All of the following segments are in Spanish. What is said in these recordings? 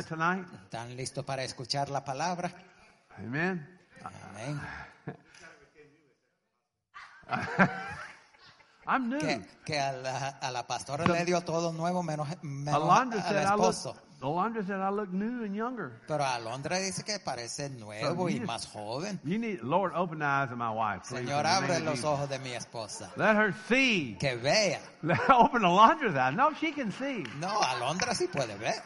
tonight? ¿Están listos para escuchar la palabra? Amen. Amén. I'm new. Que a la pastora le dio todo nuevo menos Alondra al said esposo. I look new and younger. Pero Alondra dice que parece nuevo y más joven. You need, Lord, open the eyes of my wife, please. Señor, in the name abre of los Jesus. ojos de mi esposa. Let her see. Que vea. Open Alondra's eyes. No, she can see. No, Alondra sí puede ver.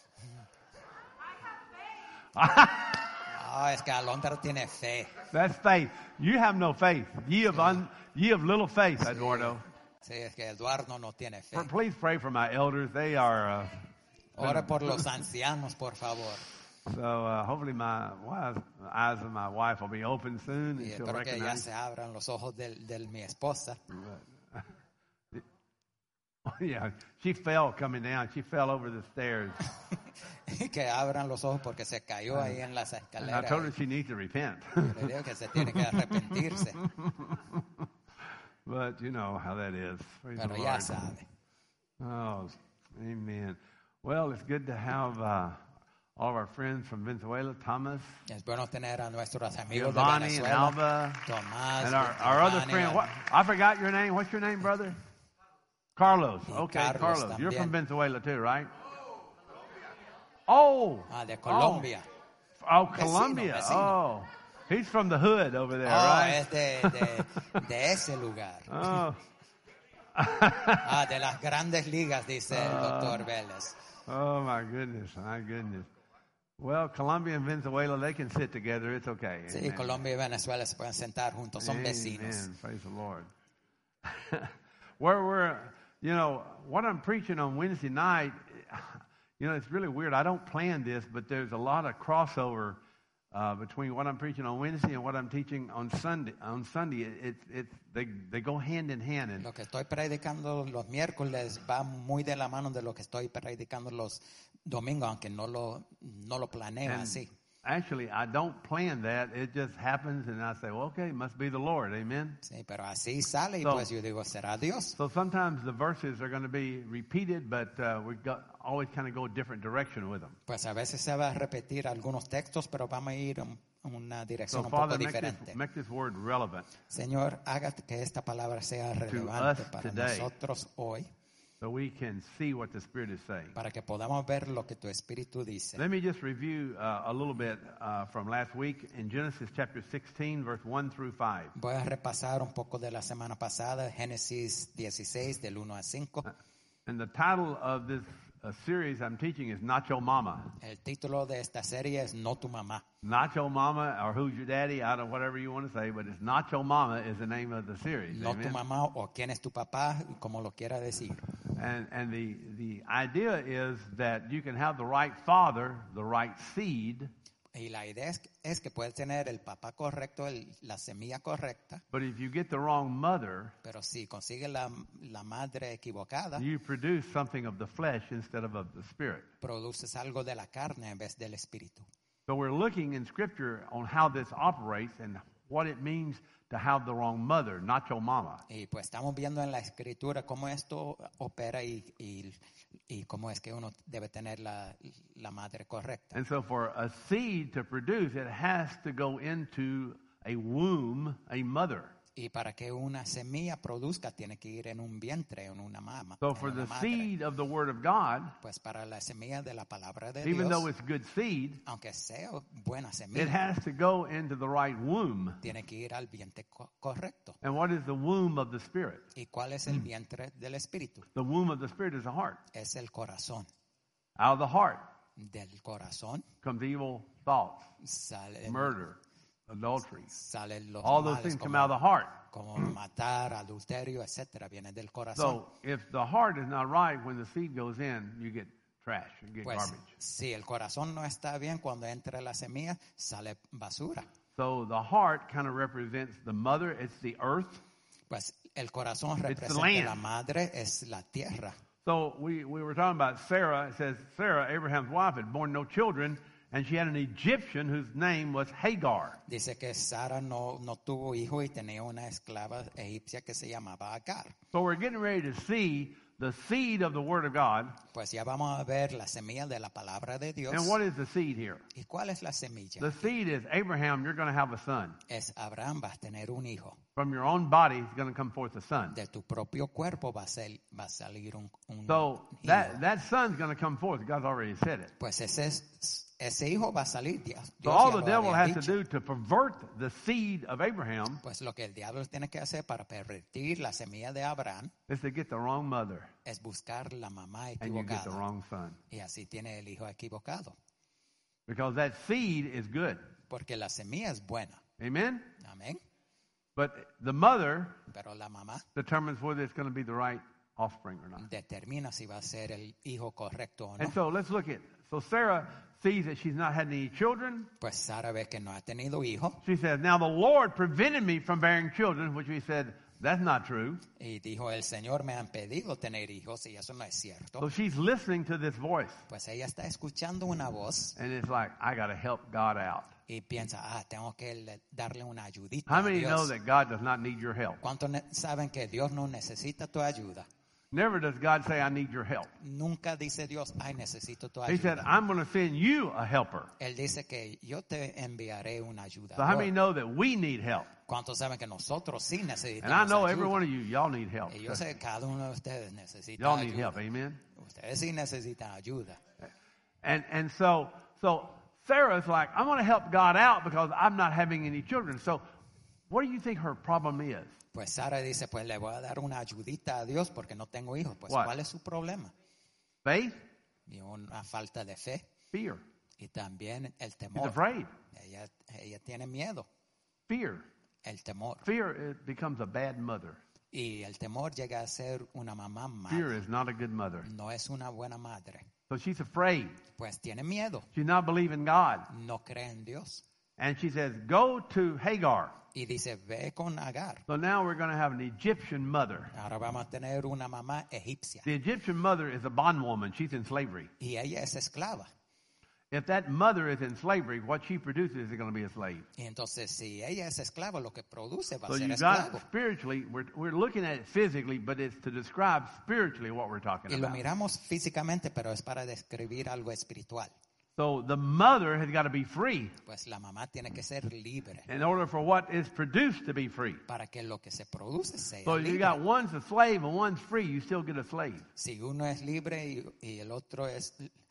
No, es que Alondra tiene fe. That's faith. You have no faith. Ye of little faith, Eduardo. Sí, es que Eduardo no tiene fe. Please pray for my elders. They are... Ore por los ancianos, por favor. So hopefully my eyes of my wife will be open soon, and Y she'll espero que ya recognize. se abran los ojos de mi esposa. Yeah, she fell coming down. She fell over the stairs. Y que abran los ojos porque se cayó ahí en las And I escaleras. told her she needs to repent. Le digo que se tiene que arrepentirse. But you know how that is. Praise the Pero ya Lord. sabe. Oh, amen. Well, it's good to have all of our friends from Venezuela, Thomas, Es bueno tener a nuestros amigos de Giovanni, and Venezuela. Alba, Tomás, and our other Giovanni, friend. What? I forgot your name. What's your name, brother? Carlos. Okay, Carlos You're from también. Venezuela too, right? Oh. de Colombia. Oh, Vecino, Colombia. vecino. Oh. He's from the hood over there, Oh, right? es de ese lugar. Oh. De las grandes ligas, dice el doctor Vélez. Oh, my goodness. Well, Colombia and Venezuela, they can sit together. It's okay. Sí, Amen. Colombia y Venezuela se pueden sentar juntos, son vecinos. Amen. Praise the Lord. What I'm preaching on Wednesday night, it's really weird. I don't plan this, but there's a lot of crossover between what I'm preaching on Wednesday and what I'm teaching on Sunday. On Sunday, they go hand in hand. And Lo que estoy predicando los miércoles va muy de la mano de lo que estoy predicando los domingos, aunque no lo planeo así. actually, I don't plan that. It just happens, and I say, well, okay, it must be the Lord. Amen? Sí, pero así sale y So- pues yo digo, será Dios. So sometimes the verses are going to be repeated, but we always kind of go a different direction with them. Pues a veces se va a repetir algunos textos, pero vamos a ir en una So, dirección un poco Father, diferente. make this word relevant Señor, haga que esta palabra sea relevante us para today. nosotros hoy, so we can see what the Spirit is saying. para que podamos ver lo que tu Espíritu dice. Let me just review a little bit from last week in Genesis chapter 16, verse 1 through 5. Voy a repasar un poco de la semana pasada, Génesis 16, del 1 a 5. And the title of this series I'm teaching is Not Your Mama. El título de esta serie es No tu mamá. Not Your Mama, or Who's Your Daddy, I don't know, whatever you want to say, but it's Not Your Mama is the name of the series. No tu Amen? mamá o quién es tu papá, como lo quiera decir. And the idea is that you can have the right father, the right seed, Y la idea es que puedes tener el papá correcto, la semilla correcta, but if you get the wrong mother, pero si consigues la madre equivocada, you produce something of the flesh instead of the spirit. produces algo de la carne en vez del espíritu. So we're looking in Scripture on how this operates and what it means to have the wrong mother, not your mama. Y pues estamos viendo en la escritura cómo esto opera y cómo es que uno debe tener la madre correcta. And so for a seed to produce, it has to go into a womb, a mother. Y para que una semilla produzca, tiene que ir en un vientre, en una mama. So en for una the madre. seed of the Word of God, Pues para la semilla de la palabra de even though Dios, it's good seed, aunque sea buena it semilla, has to go into the right womb. tiene que ir al vientre correcto. And what is the womb of the Spirit? ¿Y cuál es el vientre del espíritu? The womb of the Spirit is the heart. Es el corazón. Out of the heart Del corazón comes evil thoughts, sale, murder, adultery. salen los All those males things come como, out of the heart. como matar, adulterio, etcétera, viene del corazón. So if the heart is not right, when the seed goes in, you get trash, you get Pues garbage. si el corazón no está bien, cuando entra la semilla, sale basura. So the heart kind of represents the mother, it's the earth. Pues el corazón the representa land. la madre, es la tierra. So we were talking about Sarah. It says Sarah, Abraham's wife, had borne no children, and she had an Egyptian whose name was Hagar. Dice que Sara no tuvo hijo y tenía una esclava egipcia que se llamaba Agar. So we're getting ready to see the seed of the Word of God. Pues ya vamos a ver la semilla de la palabra de Dios. And what is the seed here? ¿Y cuál es la semilla? The seed is Abraham, you're going to have a son. Es Abraham, vas a tener un hijo. From your own body is going to come forth a son. De tu propio cuerpo va a salir un So hijo. that son's going to come forth. God's already said it. Pues ese hijo va a salir. Dios So all ya the lo devil había has to dicho. do to pervert the seed of Abraham Pues lo que el diablo tiene que hacer para pervertir la semilla de Abraham is to get the wrong mother, es buscar la mamá and you get the equivocada. wrong son. Y así tiene el hijo equivocado. Because that seed is good. Porque la semilla es buena. Amen? Amén. But the mother Pero la mamá determines whether it's going to be the right offspring or not. determina si va a ser el hijo correcto o no. And so let's look at, so Sarah sees that she's not had any children. Pues Sara ve que no ha tenido hijo She says, now the Lord prevented me from bearing children, which we said, that's not true. y dijo, el Señor me ha impedido tener hijos y eso no es cierto. So she's listening to this voice. Pues ella está escuchando una voz And it's like, I got to help God out. y piensa, tengo que darle una ayudita How a many know Dios. that God does not need your help? ¿Cuántos saben que Dios no necesita tu ayuda? Never does God say, I need your help. Nunca dice Dios, necesito tu He said, ayuda. I'm going to send you a helper. Él dice que yo te enviaré una ayuda. So how many know that we need help? ¿Cuántos saben que nosotros sí And I necesitamos know ayuda? every one of you, y'all need help. Y yo sé que cada uno de ustedes necesita Y'all need ayuda. help, amen? Ustedes sí necesitan ayuda. And so Sarah's like, I'm going to help God out because I'm not having any children. So what do you think her problem is? Pues Sara dice, pues le voy a dar una ayudita a Dios porque no tengo hijos. Pues What? ¿cuál es su problema? Faith? Y una falta de fe Fear. y también el She's temor. afraid. Ella tiene miedo, Fear. el temor. Fear it becomes a bad mother. Y el temor llega a ser una mamá Fear mala. is not a good mother. No es una buena madre. So she's afraid. Pues tiene miedo, She's not believing God. no cree en Dios. And she says, go to Hagar. Y dice, ve con Agar. So now we're going to have an Egyptian mother. Ahora vamos a tener una mamá egipcia. The Egyptian mother is a bondwoman. She's in slavery. Y ella es esclava. If that mother is in slavery, what she produces is going to be a slave. Y entonces, si ella es esclava, lo que produce va a So ser you got esclavo. spiritually, we're looking at it physically, but it's to describe spiritually what we're talking Y lo about. miramos físicamente, pero es para describir algo espiritual. So the mother has got to be free Pues la mamá tiene que ser libre in order for what is produced to be free. para que lo que se produce sea So you libre. got one's a slave and one's free, you still get a slave. Si uno es libre y el otro es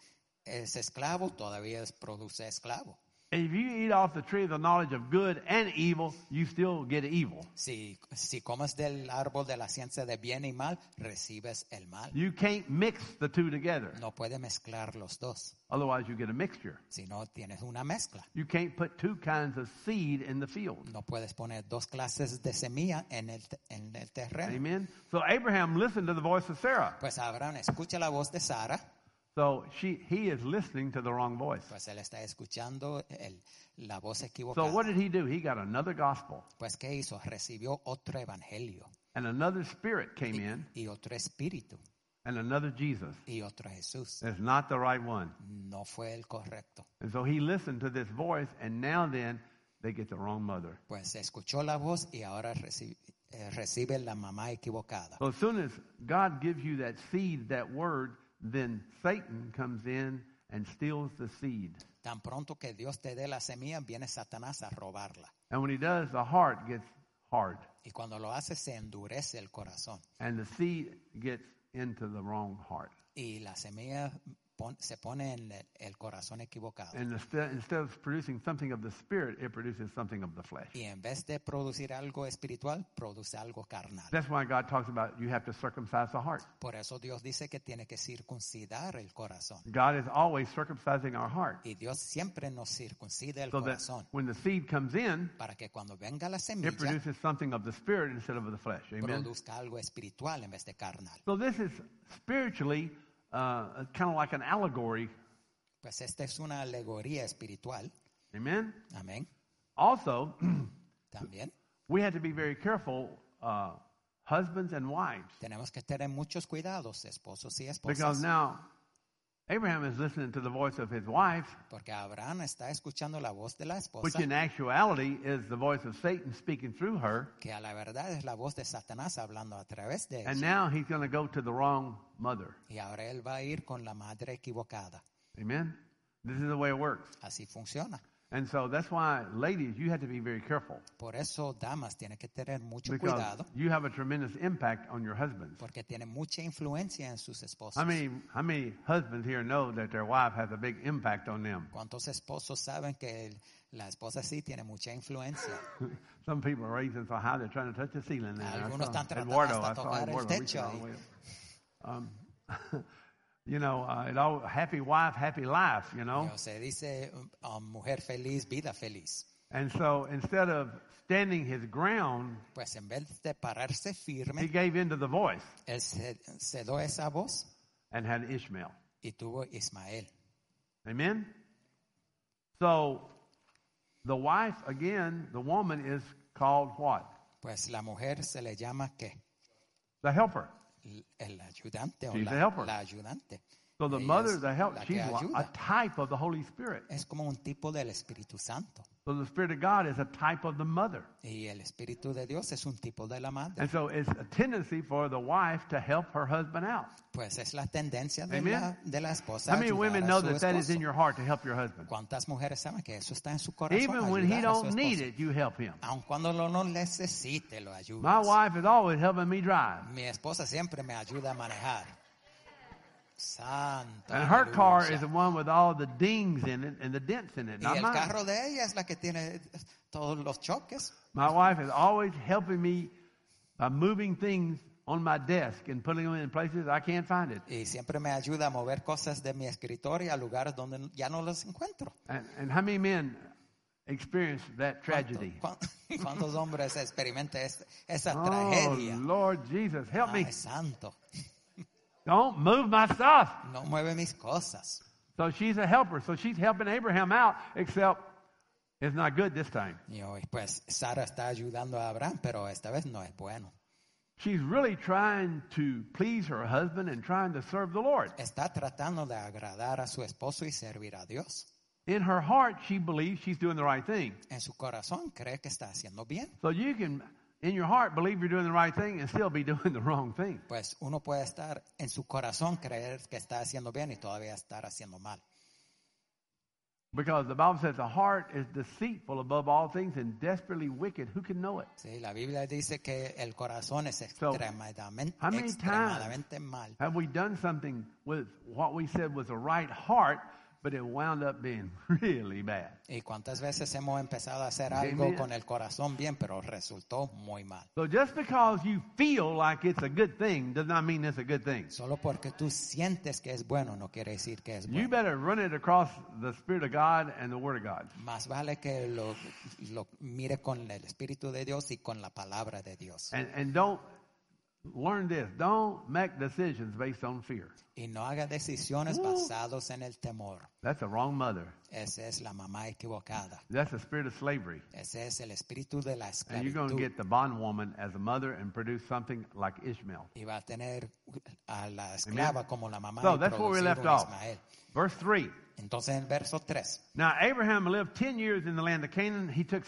esclavo, todavía produce esclavo. And if you eat off the tree of the knowledge of good and evil, you still get evil. Si comes del árbol de la ciencia de bien y mal, recibes el mal. You can't mix the two together. No puedes mezclar los dos, Otherwise you get a mixture. si no tienes una mezcla. You can't put two kinds of seed in the field. No puedes poner dos clases de semilla en el terreno. Amen. So Abraham listened to the voice of Sarah. Pues Abraham escucha la voz de Sara, So he is listening to the wrong voice. pues él está escuchando la voz So equivocada. what did he do? He got another gospel. Pues ¿qué hizo? Recibió otro evangelio And another spirit came in. y otro espíritu And another Jesus. y otro Jesús. It's not the right one. No fue el correcto. And so he listened to this voice, and now then they get the wrong mother. Pues escuchó la voz y ahora recibe la mamá equivocada. So as soon as God gives you that seed, that word, then Satan comes in and steals the seed. Tan pronto que Dios te dé la semilla, viene Satanás a robarla. And when he does, the heart gets hard. Y cuando lo hace, se endurece el corazón. And the seed gets into the wrong heart. Y la semilla se pone en el corazón equivocado. And instead of producing something of the spirit, it produces something of the flesh. Y en vez de producir algo espiritual, produce algo carnal. That's why God talks about you have to circumcise the heart. Por eso Dios dice que tiene que circuncidar el corazón. God is always circumcising our heart. Y Dios siempre nos circuncida el So that corazón. when the seed comes in, Para que cuando venga la it semilla, produces something of the spirit instead of the flesh. Amen. produzca algo espiritual en vez de carnal. So this is spiritually kind of like an allegory. Pues esta es una alegoría espiritual. Amen. Amén. Also, También we have to be very careful, husbands and wives, tenemos que tener muchos cuidados, esposos y because esposas. now Abraham is listening to the voice of his wife, Porque Abraham está escuchando la voz de la which esposa, in actuality is the voice of Satan speaking through her. que a la verdad es la voz de Satanás hablando a través de And ella. now he's going to go to the wrong mother. Y ahora él va a ir con la madre equivocada. Amen? This is the way it works. Así funciona. And so that's why, ladies, you have to be very careful. Por eso, damas, tienen que tener mucho Because cuidado, you have a tremendous impact on your husbands. porque tienen mucha influencia en sus esposos. How many husbands here know that their wife has a big impact on them? ¿Cuántos esposos saben que la esposa sí tiene mucha influencia? Some people are raising so high they're trying to touch the ceiling. Algunos están tratando Eduardo, hasta I saw tocar el Eduardo techo reaching all ahí. the way up. You know, happy wife, happy life, you know. Se dice mujer feliz, vida feliz. And so instead of standing his ground, Pues en vez de pararse he firme, gave in to the voice él cedió esa voz and had Ishmael. y tuvo Ismael. Amen? So the wife, again, the woman is called what? Pues la mujer se le llama ¿qué? The helper. El ayudante o She's the helper. la ayudante. So the Ella mother, es the help, la que she's a ayuda. type of the Holy Spirit. Es como un tipo del Espíritu Santo. So the Spirit of God is a type of the mother. Y el Espíritu de Dios es un tipo de la madre. And so it's a tendency for the wife to help her husband out. Pues es la tendencia de Amen. de la esposa. How many ayudar women a know su that that is esposo. in your heart to help your husband? ¿Cuántas mujeres saben que eso está en su corazón? Even when he ayudar a su don't need esposo? it, you help him. Aun cuando lo no necesite, lo My ayudas. wife is always helping me drive. Mi esposa siempre me ayuda a manejar. Santo. And her car aleluya. is the one with all the dings in it and the dents in it, Y not el mine. carro de ella es la que tiene todos los choques. My wife is always helping me by moving things on my desk and putting them in places I can't find it. Y siempre me ayuda a mover cosas de mi escritorio a lugares donde ya no los encuentro. And how many men experience that tragedy? ¿Cuántos hombres experimentan esa Oh, tragedia? Lord Jesus, help me. Ay, santo. Don't move my stuff. No mueve mis cosas. So she's a helper. So she's helping Abraham out, except it's not good this time. Y hoy, pues Sara está ayudando a Abraham, pero esta vez no es bueno. She's really trying to please her husband and trying to serve the Lord. Está tratando de agradar a su esposo y servir a Dios. In her heart, she believes she's doing the right thing. En su corazón cree que está haciendo bien. So you can, in your heart, believe you're doing the right thing and still be doing the wrong thing. Pues uno puede estar en su corazón creer que está haciendo bien y todavía estar haciendo mal. Because the Bible says the heart is deceitful above all things and desperately wicked. Who can know it? Sí, la Biblia dice que el corazón es So, extremadamente, how many extremadamente mal. Have we done something with what we said was the right heart, but it wound up being really bad? Y cuántas veces hemos empezado a hacer algo Amen. con el corazón bien, pero resultó muy mal. So just because you feel like it's a good thing does not mean it's a good thing. Solo porque tú sientes que es bueno no quiere decir que es You bueno. better run it across the Spirit of God and the Word of God. Más vale que lo mire con el Espíritu de Dios y con la palabra de Dios. And don't learn this. Don't make decisions based on fear. Y no haga decisiones basadas en el temor. That's a wrong mother. Esa es la mamá equivocada. That's the spirit of slavery. Ese es el espíritu de la And you're going to esclavitud. get the bondwoman as a mother and produce something like Ishmael. Y va a tener a la esclava como la mamá So y that's where we producir left un off. Ismael. Verse 3. Entonces en el verso 3. Now Abraham lived 10 years in the land of Canaan. He took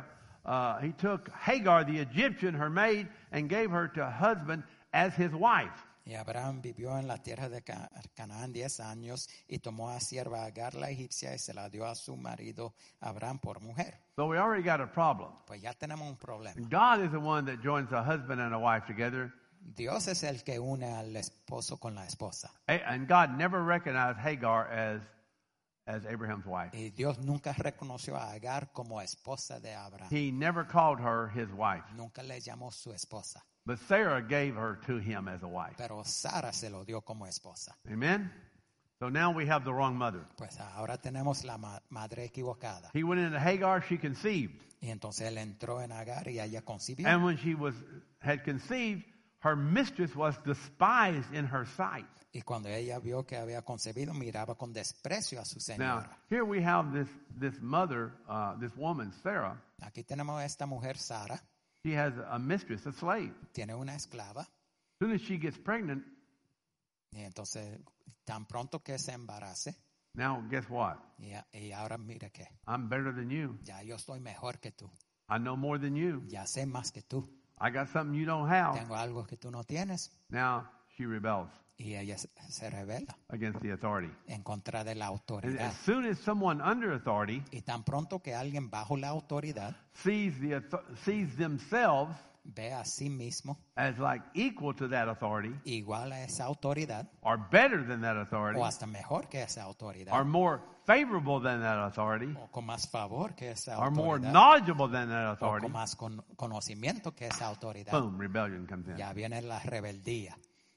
Hagar the Egyptian, her maid, and gave her to her husband as his wife. Y Abraham vivió en la tierra de Canaán 10 años y tomó a sierva Agar la egipcia y se la dio a su marido Abraham por mujer. So we already got a problem. Pues ya tenemos un problema. God is the one that joins a husband and a wife together. Dios es el que une al esposo con la esposa. And God never recognized Hagar as Abraham's wife. Y Dios nunca reconoció a Agar como esposa de Abraham. He never called her his wife. Nunca le llamó su esposa. But Sarah gave her to him as a wife. Pero Sara se lo dio como esposa. Amen? So now we have the wrong mother. Pues ahora tenemos la madre equivocada. He went into Hagar, she conceived. Y entonces él entró en Agar y ella concibió. And when she had conceived, her mistress was despised in her sight. Y cuando ella vio que había concebido, miraba con desprecio a su Now, señora. here we have this mother, this woman, Sarah. Aquí tenemos a esta mujer, Sara. She has a mistress, a slave. Tiene una esclava. As soon as she gets pregnant, Y entonces, tan pronto que se embarace, now guess what? y ahora mire que I'm better than you. ya yo estoy mejor que tú, I know more than you. ya sé más que tú, I got something you don't have. tengo algo que tú no tienes. Now she rebels Y ella se rebela against the authority. en contra de la And autoridad. as soon as someone under authority Y tan pronto que alguien bajo la autoridad sees themselves ve a sí mismo as like equal to that authority, igual a esa autoridad or better than that authority, o hasta mejor que esa autoridad or more favorable than that authority, o con más favor que esa or more autoridad knowledgeable than that o authority, con más conocimiento que esa autoridad, boom, rebellion comes in. ya viene la rebeldía.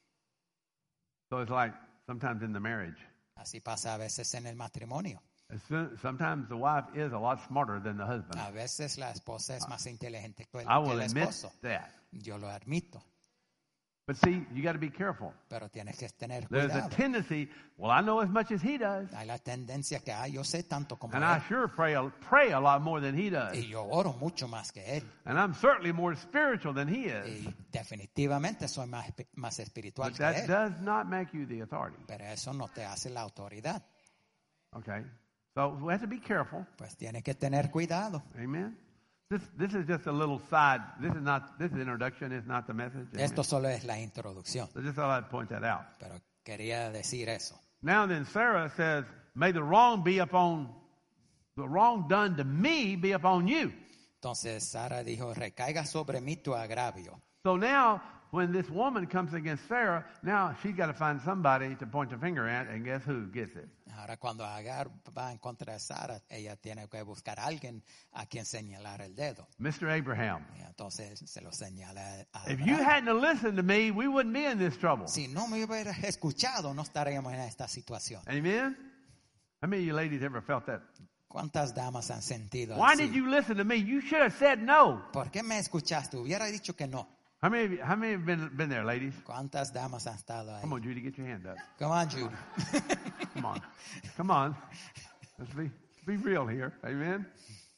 So it's like sometimes in the marriage. Así pasa a veces en el matrimonio. Sometimes the wife is a lot smarter than the husband. A veces la esposa es más inteligente que I will el admit esposo. that. Yo lo admito, But see, you got to be careful. pero tienes que tener There's a cuidado. tendency, well, I know as much as he does, Hay la tendencia que yo sé tanto como and él. I sure pray a lot more than he does. Y yo oro mucho más que él. And I'm certainly more spiritual than he is. Y definitivamente soy más espiritual But que that él. does not make you the authority. Pero eso no te hace la autoridad. Okay? So we have to be careful. Pues tienes que tener cuidado. Amen? This is just a little side. This is introduction. It's not the message. Amen? Esto solo es la introducción. So just thought I'd point that out. Pero quería decir eso. Now then, Sarah says, may the wrong done to me be upon you. Entonces Sara dijo, recaiga sobre mí tu agravio. So now, when this woman comes against Sarah, now she's got to find somebody to point the finger at, and guess who gets it? Ahora cuando Agar va en contra de Sara, ella tiene que buscar a alguien a quien señalar el dedo. Mr. Abraham. Y entonces se lo señala a If you Abraham. hadn't listened to me, we wouldn't be in this trouble. Si no me hubieras escuchado, no estaríamos en esta situación. Amen? How many of you ladies ever felt that? ¿Cuántas damas han sentido Why así? did you listen to me? You should have said no. ¿Por qué me escuchaste? Hubiera dicho que no. How many have been there, ladies? ¿Cuántas damas han estado ahí? Come on, Judy, get your hand up. Come on, Judy. Come on. Come on. Let's be real here. Amen?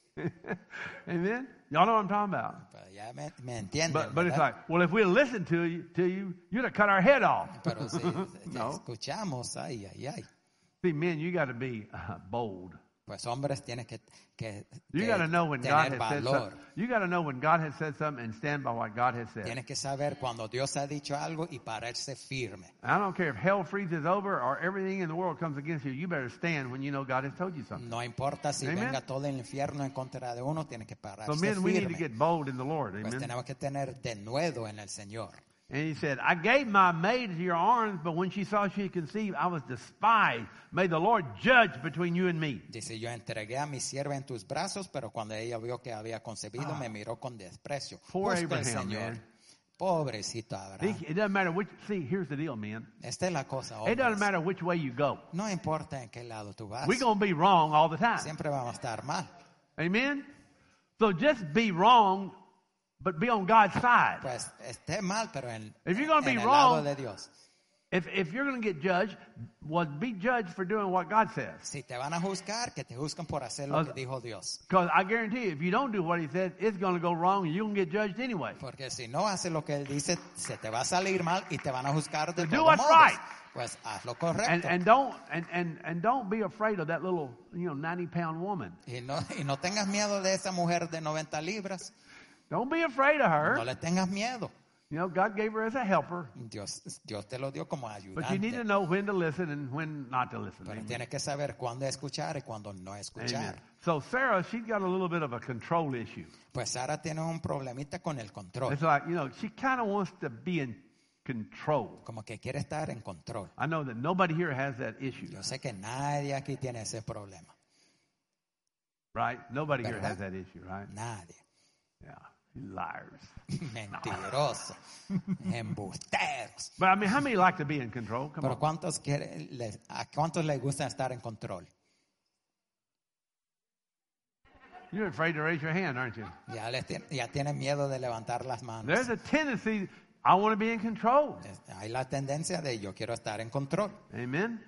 Amen? Y'all know what I'm talking about. Pero ya me entienden, But it's ¿verdad? like, well, if we listened to you, you'd have cut our head off. Pero si No. escuchamos, ay. See, men, you got to be bold. Pues hombres tienen que You got to know when God tener has said valor. something. You got to know when God has said something and stand by what God has said. Tienes que saber cuando Dios ha dicho algo y pararse firme. I don't care if hell freezes over or everything in the world comes against you. You better stand when you know God has told you something. No importa si Amen. venga todo el infierno en contra de uno, tiene que pararse So men, we need to firme. get bold in the Lord. Pues Amen. tenemos que tener denuedo en el Señor. And he said, I gave my maid into your arms, but when she saw she had conceived, I was despised. May the Lord judge between you and me. Dice, yo entregué a mi sierva en tus brazos, pero cuando ella vio que había concebido, me miró con desprecio. Poor Justo el Abraham, Señor. man. Pobrecito Abraham. It doesn't matter which, see, here's the deal, man. Esta es la cosa. It doesn't hombres. matter which way you go. No importa en qué lado tú vas. We're going to be wrong all the time. Siempre vamos a estar mal. Amen? So just be wrong, but be on God's side. Pues esté mal, pero en If you're gonna be el wrong- lado de Dios. If you're going to get judged, well, be judged for doing what God says. Si te van a juzgar, que te juzgan por hacer lo que dijo Dios. Because I guarantee you, if you don't do what he said, it's going to go wrong and you're going to get judged anyway. Porque si no haces lo que él dice, se te va a salir mal y te van a juzgar de So do todos what's modos. right. Pues haz lo correcto. And don't be afraid of that little 90-pound woman. Y no tengas miedo de esa mujer de 90 libras. Don't be afraid of her. No le tengas miedo. God gave her as a helper, Dios te lo dio como but you need to ayudante. know when to listen and when not to listen. Pero Amen. tienes que saber cuándo escuchar y cuándo no escuchar. Amen. So Sarah, she's got a little bit of a control issue. Pues Sara tiene un problemita con el control. It's like, she kind of wants to be in control. Como que quiere estar en control. I know that nobody here has that issue, Yo sé que nadie aquí tiene ese problema. right? Nobody here ¿Verdad? has that issue, right? Nadie. Yeah, you liars. Mentirosos. Embusteros. But I mean, how many like to be in control? Come Pero on. ¿a cuántos les gusta estar en control? You're afraid to raise your hand, aren't you? Ya tienen miedo de levantar las manos. There's a tendency, I want to be in control. Hay la tendencia de yo quiero estar en control. Amen?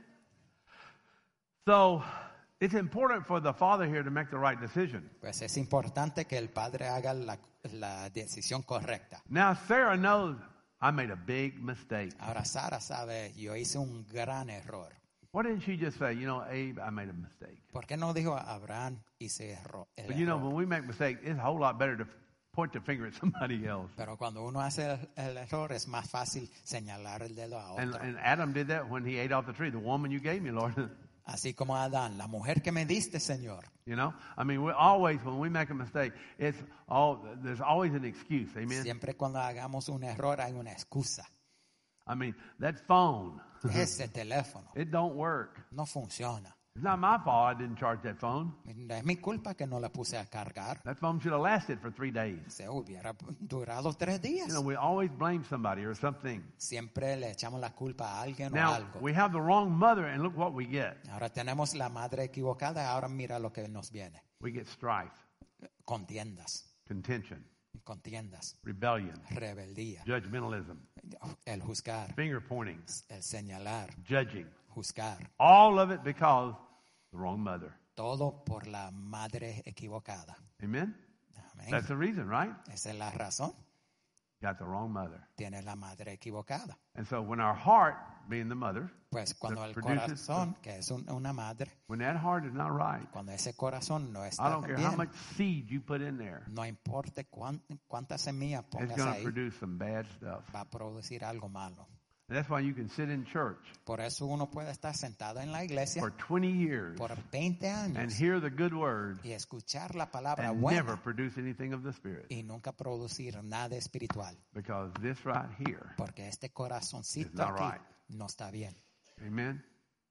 So, it's important for the father here to make the right decision. Pues es importante que el padre haga la decisión correcta. Now, Sarah knows I made a big mistake. Ahora Sara sabe, yo hice un gran error. Why didn't she just say, Abe, I made a mistake? ¿Por qué no dijo Abraham hice el But error? when we make mistakes, it's a whole lot better to point the finger at somebody else. Pero cuando uno hace el error es más fácil señalar el dedo a otro. And Adam did that when he ate off the tree. The woman you gave me, Lord. Así como Adán, la mujer que me diste, Señor. We always, when we make a mistake, there's always an excuse. Amen. Siempre cuando hagamos un error hay una excusa. That phone, Ese teléfono it don't work. no funciona. It's not my fault I didn't charge that phone. No es mi culpa que no la puse a cargar. That phone should have lasted for 3 days. Se hubiera durado 3 días. We always blame somebody or something. Siempre le echamos la culpa a alguien o Now, algo. we have the wrong mother, and look what we get. Ahora tenemos la madre equivocada, ahora mira lo que nos viene. We get strife, Contiendas, contention, rebellion, rebeldía, judgmentalism, el juzgar, finger pointing, el señalar, judging. juzgar. All of it because the wrong mother. Todo por la madre equivocada. Amen? Amén. That's the reason, right? Esa es la razón. Got the wrong mother. Tiene la madre equivocada. And so when our heart, being the mother, Pues cuando that el produces corazón, que es una madre, when that heart is not right, cuando ese corazón no I está don't care how bien, much seed you put in there, no importa cuántas semillas it's pongas going to ahí, produce some bad stuff. va a producir algo malo. And that's why you can sit in church Por eso uno puede estar sentado en la iglesia for 20 years por 20 and años hear the good word y escuchar la palabra and buena never produce anything of the Spirit. y nunca producir nada espiritual. Because this right here, Porque este corazoncito It's not aquí right. no está bien. amen?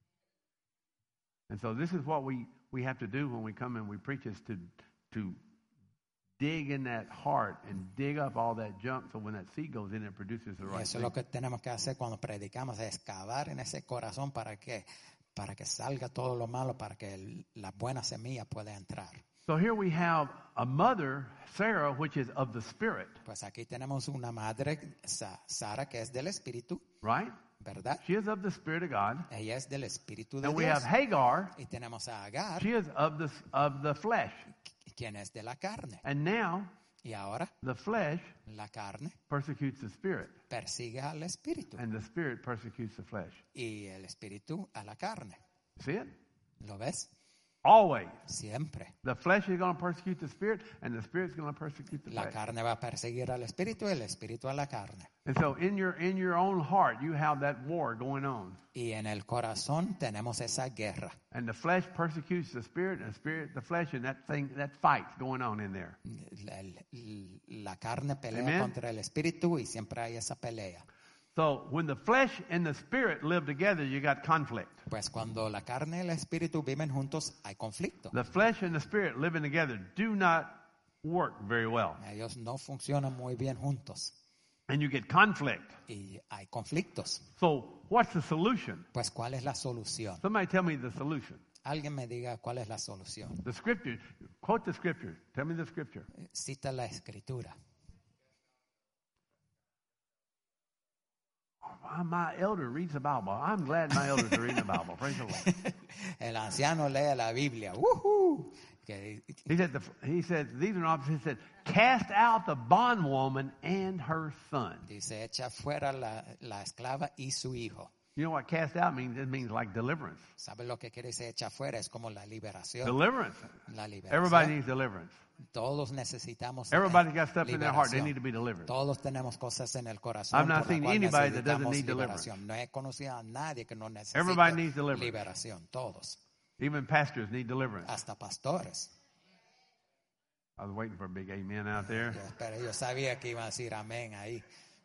And so this is what we have to do when we come and we preach, is to dig in that heart and dig up all that junk, so when that seed goes in, it produces the Y right eso thing. es lo que tenemos que hacer cuando predicamos, es excavar en ese corazón para que salga todo lo malo, para que la buena semilla pueda entrar. So here we have a mother, Sarah, which is of the Spirit, Pues aquí tenemos una madre, Sara, que es del Espíritu, right? ¿verdad? She is of the Spirit of God. Ella es del Espíritu de And we Dios. have Hagar. Y tenemos a Agar, She is of the flesh. quien es de la carne. And now Y ahora the flesh la carne persecutes the Spirit, persigue al Espíritu and the Spirit persecutes the flesh. y el Espíritu a la carne. See it? ¿Lo ves? Always. Siempre. The flesh is going to persecute the Spirit, and the Spirit is going to persecute the La flesh. carne va a perseguir al Espíritu y el Espíritu a la carne. And so in your own heart, you have that war going on. Y en el corazón tenemos esa guerra. And the flesh persecutes the Spirit, and the Spirit the flesh, and that fight's going on in there. La carne pelea Amen. contra el Espíritu y siempre hay esa pelea. So when the flesh and the Spirit live together, you got conflict. Pues cuando la carne y el Espíritu viven juntos hay conflicto. The flesh and the Spirit living together do not work very well. Ellos no funcionan muy bien juntos And you get conflict. y hay conflictos. So what's the solution? Pues ¿cuál es la solución? Somebody tell me the solution. Alguien me diga cuál es la solución. The scripture. Quote the scripture. Tell me the scripture. Cita la Escritura. My elder reads the Bible. I'm glad my elders are reading the Bible. Praise the Lord. El anciano lee la Biblia. ¡Woohoo! He said, these are opposites. He said, cast out the bondwoman and her son. Dice, echa fuera la esclava y su hijo. You know what cast out means? It means like deliverance. ¿Sabes lo que quiere decir echa fuera? Es como la liberación. Deliverance. La liberación. Everybody needs deliverance. Todos necesitamos Everybody's got stuff in their heart. They liberación. need to be delivered. Todos tenemos cosas en el corazón. I've not por la seen cual anybody that doesn't necesitamos need liberación. No he conocido a nadie que no necesite Everybody needs deliverance. liberación. Todos. Even pastors need deliverance. Hasta pastores. I was waiting for a big amen out there. Pero yo sabía que iba a decir amén ahí.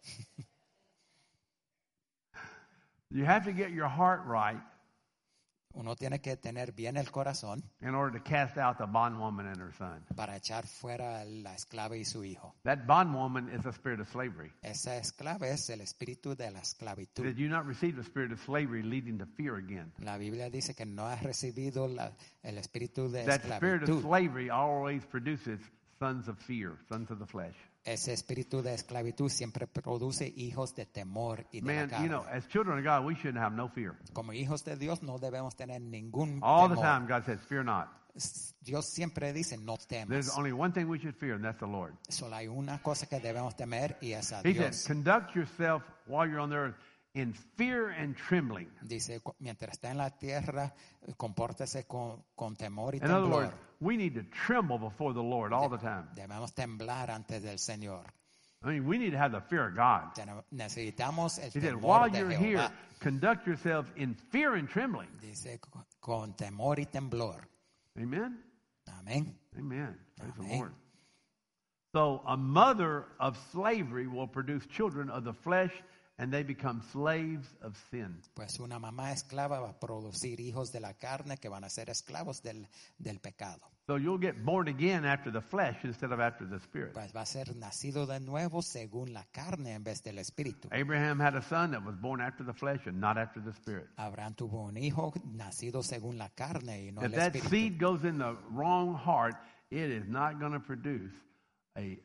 You have to get your heart right Uno tiene que tener bien el corazón in order to cast out the bondwoman and her son. para echar fuera la esclava y su hijo. That bondwoman is a spirit of slavery. Esa esclava es el espíritu de la esclavitud. Did you not receive the spirit of slavery leading to fear again? La Biblia dice que no has recibido el espíritu de That spirit of esclavitud. slavery always produces sons of fear, sons of the flesh. Ese espíritu de esclavitud siempre produce hijos de temor y de la Man, carne. as children of God, we shouldn't have no fear. Como hijos de Dios no debemos tener ningún All the temor. time, God says, fear not. Dios siempre dice, no There's temas. only one thing we should fear, and that's the Lord. Solo hay una cosa que debemos temer y es a He said, Dios. conduct yourself while you're on the earth in fear and trembling. Dice, mientras está en la tierra, compórtese con temor y In other words, temblor. we need to tremble before the Lord all the time. Debemos temblar antes del Señor. I mean, we need to have the fear of God. Necesitamos el He said, temor while de you're here, Jehová. conduct yourselves in fear and trembling. Dice, con temor y temblor. Amen? Amén. Amen. Praise the Amen. Lord. So a mother of slavery will produce children of the flesh, and they become slaves of sin. Pues una mamá esclava va a producir hijos de la carne que van a ser esclavos del pecado. So you'll get born again after the flesh instead of after the spirit. Pues va a ser nacido de nuevo según la carne en vez del espíritu. Abraham had a son that was born after the flesh and not after the spirit. Abraham tuvo un hijo nacido según la carne y no If el that espíritu. seed goes in the wrong heart, it is not going to produce a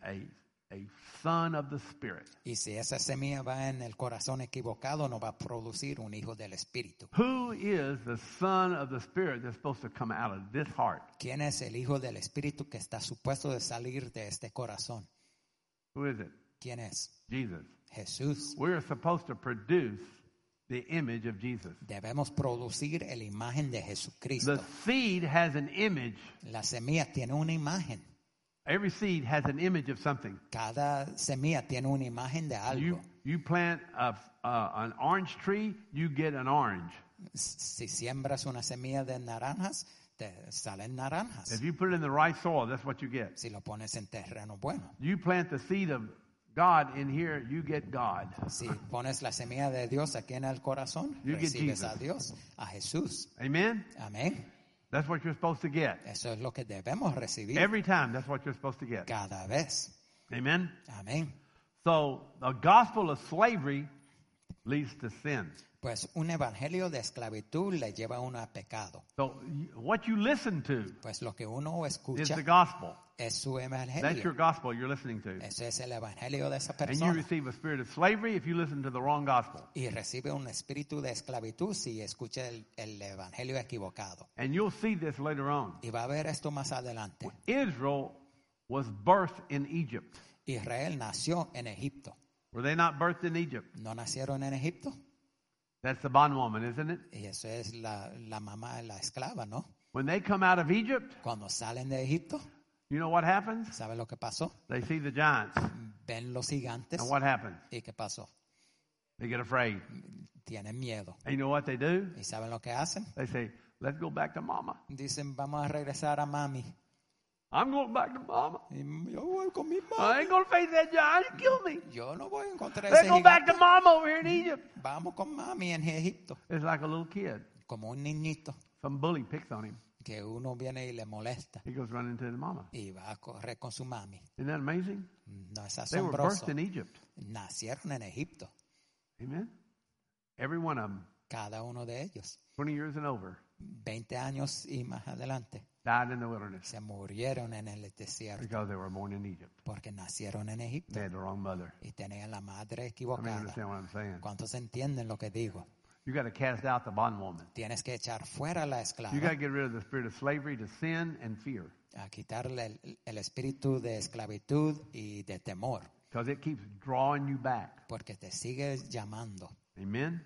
son of the spirit. Y si esa semilla va en el corazón equivocado, no va a producir un hijo del espíritu. Who is the son of the spirit that's supposed to come out of this heart? ¿Quién es el hijo del espíritu que está supuesto de salir de este corazón? Who is it? ¿Quién es? Jesus. Jesús. We're supposed to produce the image of Jesus. Debemos producir la imagen de The Jesucristo. seed has an image. La semilla tiene una imagen. Every seed has an image of something. Cada semilla tiene una imagen de algo. You plant an orange tree, you get an orange. Si siembras una semilla de naranjas, te salen naranjas. If you put it in the right soil, that's what you get. Si lo pones en terreno bueno. You plant the seed of God in here, you get God. Si pones la semilla de Dios aquí en el corazón, You get recibes Jesus. a Dios, a Jesús. Amen? Amén. That's what you're supposed to get. Eso es lo que debemos recibir Every time, that's what you're supposed to get. cada vez. Amen? Amén. So, the gospel of slavery leads to sin. Pues un evangelio de esclavitud le lleva a uno a pecado. So, what you listen to Pues lo que uno is escucha the gospel. es su That's your evangelio. gospel you're listening to. Ese es el evangelio de esa And you persona. receive a spirit of slavery if you listen to the wrong gospel. Y recibe un espíritu de esclavitud si escucha el evangelio equivocado. And you'll see this later on. Y va a ver esto más adelante. Israel was birthed in Egypt. Israel nació en Egipto. Were they not birthed in Egypt? ¿No nacieron en Egipto? That's the bondwoman, isn't it? Y eso es la mamá, la esclava, ¿no? When they come out of Egypt, Cuando salen de Egipto, you know what happens? ¿sabe lo que pasó? They see the giants. Ven los gigantes. And what happens? ¿Y qué pasó? They get afraid. Tienen miedo. And you know what they do? ¿Y saben lo que hacen? They say, let's go back to mama. Dicen, vamos a regresar a mami. I'm going back to mama. Y yo voy con mi I mami. ain't going to face that giant. He'll kill me. Yo no voy a encontrar Let's ese go back to gigante. mama over here in Egypt. Vamos con mami en Egipto. It's like a little kid. Como un niñito Some bully picks on him. que uno viene y le molesta. He goes running to his mama. Y va a correr con su mami. Isn't that amazing? No es They were birthed asombroso. in Egypt. Nacieron en Egipto. Amen. Every one of them, Cada uno de ellos. 20 years and over, 20 años y más adelante. died in the wilderness Se murieron en el desierto. because they were born in Egypt. Porque nacieron en Egipto. They had the wrong mother. Y tenían la madre I mean, equivocada. understand what I'm saying? ¿Cuántos entienden lo que digo? You got to cast out the bondwoman. Tienes que echar fuera la esclava. You got to get rid of the spirit of slavery to sin and fear A quitarle el espíritu de esclavitud y de temor. because it keeps drawing you back. Porque te sigue llamando. Amen.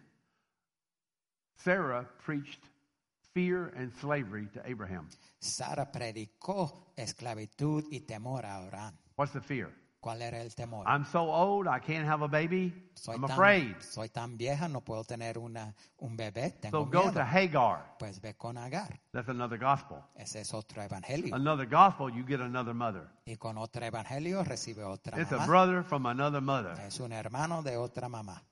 Sarah preached fear and slavery to Abraham. Sara predicó esclavitud y temor a Abraham. What's the fear? ¿Cuál era el temor? I'm so old, I can't have a baby. Soy I'm afraid. soy tan vieja, no puedo tener un bebé, So tengo go miedo. to Hagar. Pues ve con Agar. That's another gospel. Ese es otro evangelio. Another gospel, you get another mother. Y con otro evangelio recibe otra It's a mamá. brother from another mother. Es un hermano de otra mamá.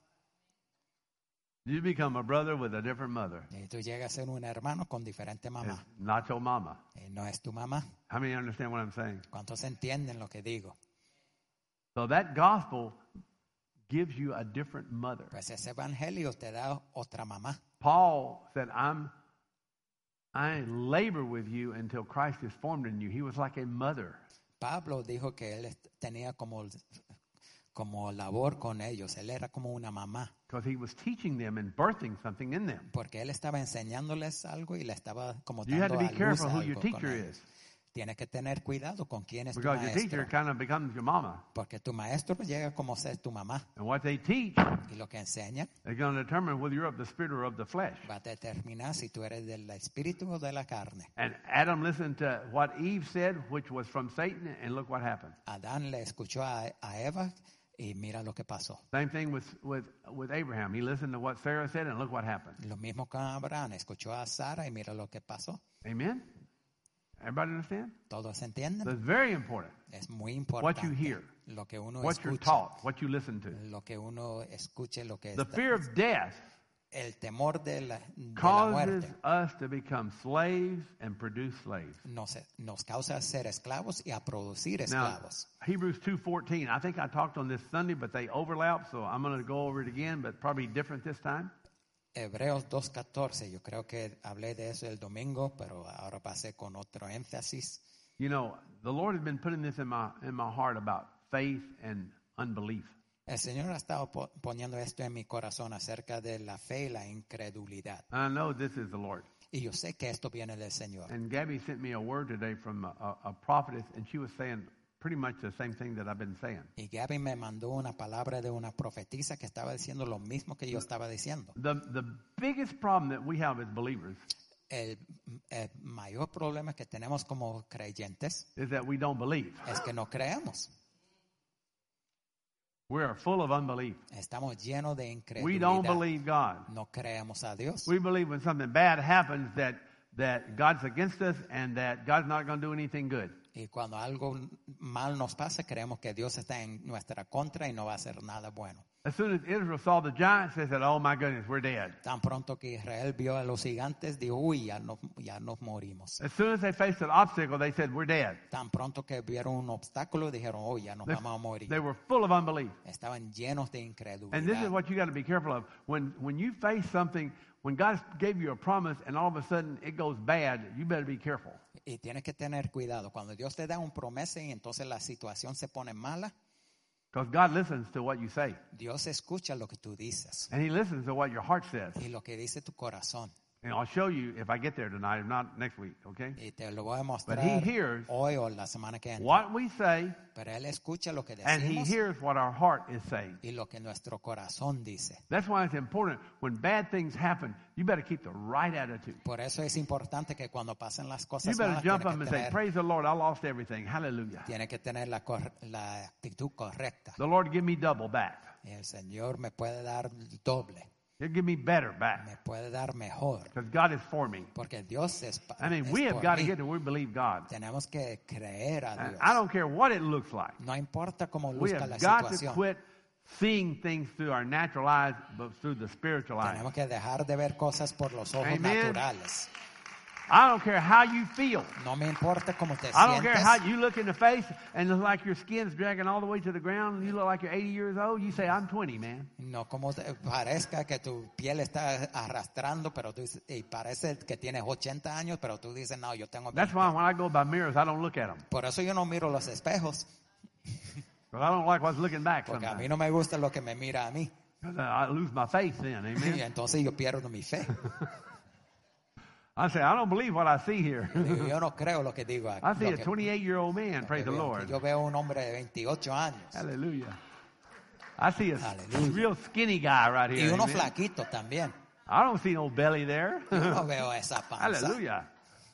You become a brother with a different mother. Y tú llegas a ser un hermano con diferente mamá. It's not your mama. Y no es tu mamá. How many understand what I'm saying? ¿Cuántos entienden lo que digo? So that gospel gives you a different mother. Pues ese evangelio te da otra mamá. Paul said, I labor with you until Christ is formed in you. He was like a mother. Pablo dijo que él tenía como labor con ellos. Él era como una mamá. Because he was teaching them and birthing something in them. Porque él estaba enseñándoles algo y le estaba como You have dando to be a luz careful who algo your con teacher ellos. is. Tienes que tener cuidado con quién es tu Because your teacher maestro. kind of becomes your mama. Porque tu maestro llega como ser tu mamá. And what they teach Y lo que enseñan is going to determine whether you're of the spirit or of the flesh. va a determinar si tú eres del espíritu o de la carne. And Adam listened to what Eve said, which was from Satan, and look what happened. Adán le escuchó a Eva y mira lo que pasó. Same thing with Abraham. He listened to what Sarah said, and look what happened. Lo mismo con Abraham, escuchó a Sara y mira lo que pasó. Amen? Everybody understand? ¿Todos entienden? So it's very important Es muy what you importante hear, lo que uno what you're escucha, taught, what you listen to. lo que uno escuche, lo que The está- fear of death el temor de la causes muerte us to become slaves and produce slaves. nos causa ser esclavos y a producir Now, esclavos. Hebrews 2:14. I think I talked on this Sunday, but they overlap, so I'm going to go over it again, but probably different this time. Hebreos 2:14, yo creo que hablé de eso el domingo, pero ahora pasé con otro énfasis. You know, the Lord has been putting this in my heart about faith and unbelief. El Señor ha estado poniendo esto en mi corazón acerca de la fe y la incredulidad. I know this is the Lord. Y yo sé que esto viene del Señor. And Gabby sent me a word today from a prophetess, and she was saying pretty much the same thing that I've been saying. Y Gaby me mandó una palabra de una profetisa que estaba diciendo lo mismo que yo estaba diciendo. The biggest problem that we have as believers El mayor problema que tenemos como creyentes is that we don't believe. es que no creemos. We are full of unbelief. Estamos llenos de We don't incredulidad. believe God. No creemos a Dios. We believe when something bad happens that God's against us and that God's not going to do anything good. Y cuando algo mal nos pasa, creemos que Dios está en nuestra contra y no va a hacer nada bueno. As soon as Israel saw the giants, they said, "Oh my goodness, we're dead." Tan pronto que Israel vio a los gigantes, dijo, uy, ya nos morimos. As soon as they faced an obstacle, they said, "We're dead." Tan pronto que vieron un obstáculo, dijeron, uy, ya nos They, vamos a morir. they were full of unbelief. Estaban llenos de And this is incredulidad. what you got to be careful of. When you face something, when God gave you a promise and all of a sudden it goes bad, you better be careful. Y tienes que tener cuidado. Cuando Dios te da un promesa y entonces la situación se pone mala, Because God listens to what you say. Dios escucha lo que tú dices And He listens to what your heart says. y lo que dice tu corazón. And I'll show you if I get there tonight, if not next week, okay? Y te lo voy a But mostrar He hears hoy o la semana que entra. what we say, Pero Él escucha lo que and He decimos hears what our heart is saying. y lo que nuestro corazón dice. That's why it's important when bad things happen, you better keep the right attitude. Por eso es importante que cuando pasen las You cosas better malas, jump up and say, "Praise the Lord, I lost everything. Hallelujah. tiene que tener la actitud correcta. The Lord give me double back. Y el Señor me puede dar doble, He'll give me better me back puede dar mejor, because God is for me." porque Dios es I mean, es we have por got to mí. get to where we believe God. Tenemos que creer a And Dios. I don't care what it looks like. No importa cómo We luzca la have got to situación. quit seeing things through our natural eyes, but through the spiritual eyes. Tenemos que dejar de ver cosas por los ojos Amen. naturales. I don't care how you feel. No me importa cómo te I don't care how sientes. you look in the face and it's like your skin's dragging all the way to the ground and you look like you're 80 years old. You say, "I'm 20, man." No como te parezca que tu piel está arrastrando, pero tú dices, y parece que tienes 80 años, pero tú dices, no, yo tengo That's 20. why when I go by mirrors, I don't look at them. Por eso yo no miro los espejos, Because I don't like what's looking back porque a mí sometimes. no me gusta lo que me mira a mí. 'Cause I lose my faith then, Y amen. entonces yo pierdo mi fe. I say, I don't believe what I see here. Digo, yo no creo lo que digo aquí. I see lo a que- 28-year-old man, lo praise que the veo, Lord. que yo veo un hombre de 28 años Hallelujah. I see a Hallelujah. real skinny guy right y here. uno amen. flaquito también. I don't see no belly there. Yo no veo esa panza. Hallelujah.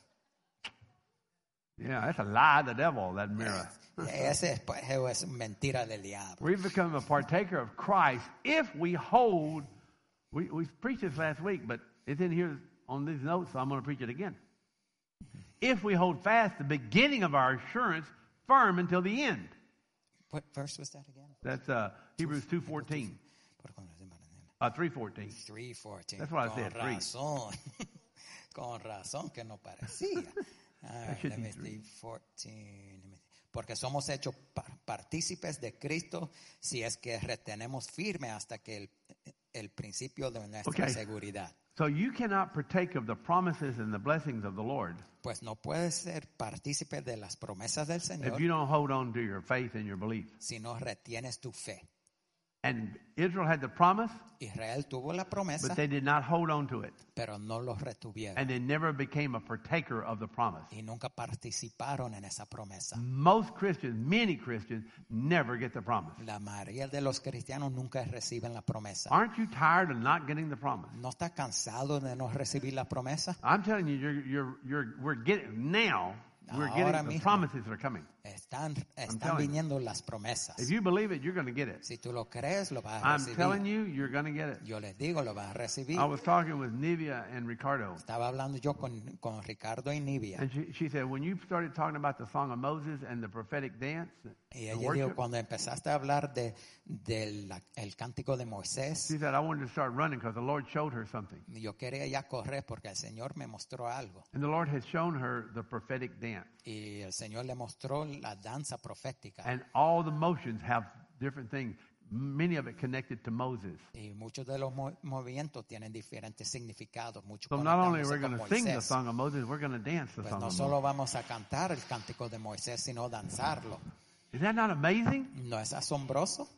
Yeah, that's a lie of the devil, that mirror. Ese espejo es mentira del diablo. We've become a partaker of Christ if we hold, we preached this last week, but it's in here on these notes, so I'm going to preach it again. If we hold fast the beginning of our assurance firm until the end. What verse was that again? That's Hebrews 2:14, 3:14. 3:14. That's what I Con said, three. razón. Con razón que no parecía. All right, should let be me see, 14. Porque somos hechos partícipes de Cristo si es que retenemos firme hasta que el principio de nuestra Okay. seguridad. So you cannot partake of the promises and the blessings of the Lord Pues no puedes ser partícipe de las promesas del if Señor you don't hold on to your faith and your belief. si no retienes tu fe. And Israel had the promise, Israel tuvo la promesa, but they did not hold on to it. pero no los retuvieron. And they never became a partaker of the promise. Y nunca participaron en esa promesa. Most Christians, many Christians, never get the promise. La mayoría de los cristianos nunca reciben la promesa. Aren't you tired of not getting the promise? ¿No está cansado de no recibir la promesa? I'm telling you, we're getting now. We're Ahora getting the mismo. promises are coming. Están telling you. viniendo las promesas. If you believe it, you're going to get it. Si tú lo crees, lo vas a I'm recibir. telling you, you're going to get it. Yo les digo, lo vas a recibir. I was talking with Nivea and Ricardo, Estaba hablando yo con Ricardo y Nivia. and she said, when you started talking about the Song of Moses and the prophetic dance, Y the ella dijo, worship, cuando empezaste a hablar el cántico de Moisés, she said, I wanted to start running because the Lord showed her something. yo quería ya correr porque el Señor me mostró algo. And the Lord has shown her the prophetic dance. Y el Señor le mostró la danza profética. And all the motions have different things, many of it connected to Moses. Y muchos de los movimientos tienen diferentes significados. Muchos So not only conectándose we're con going to sing the Moisés. Song of Moses, we're going to dance the Pues Song no of solo Moses. vamos a cantar el cántico de Moisés, sino danzarlo. Is that not amazing? ¿No es asombroso?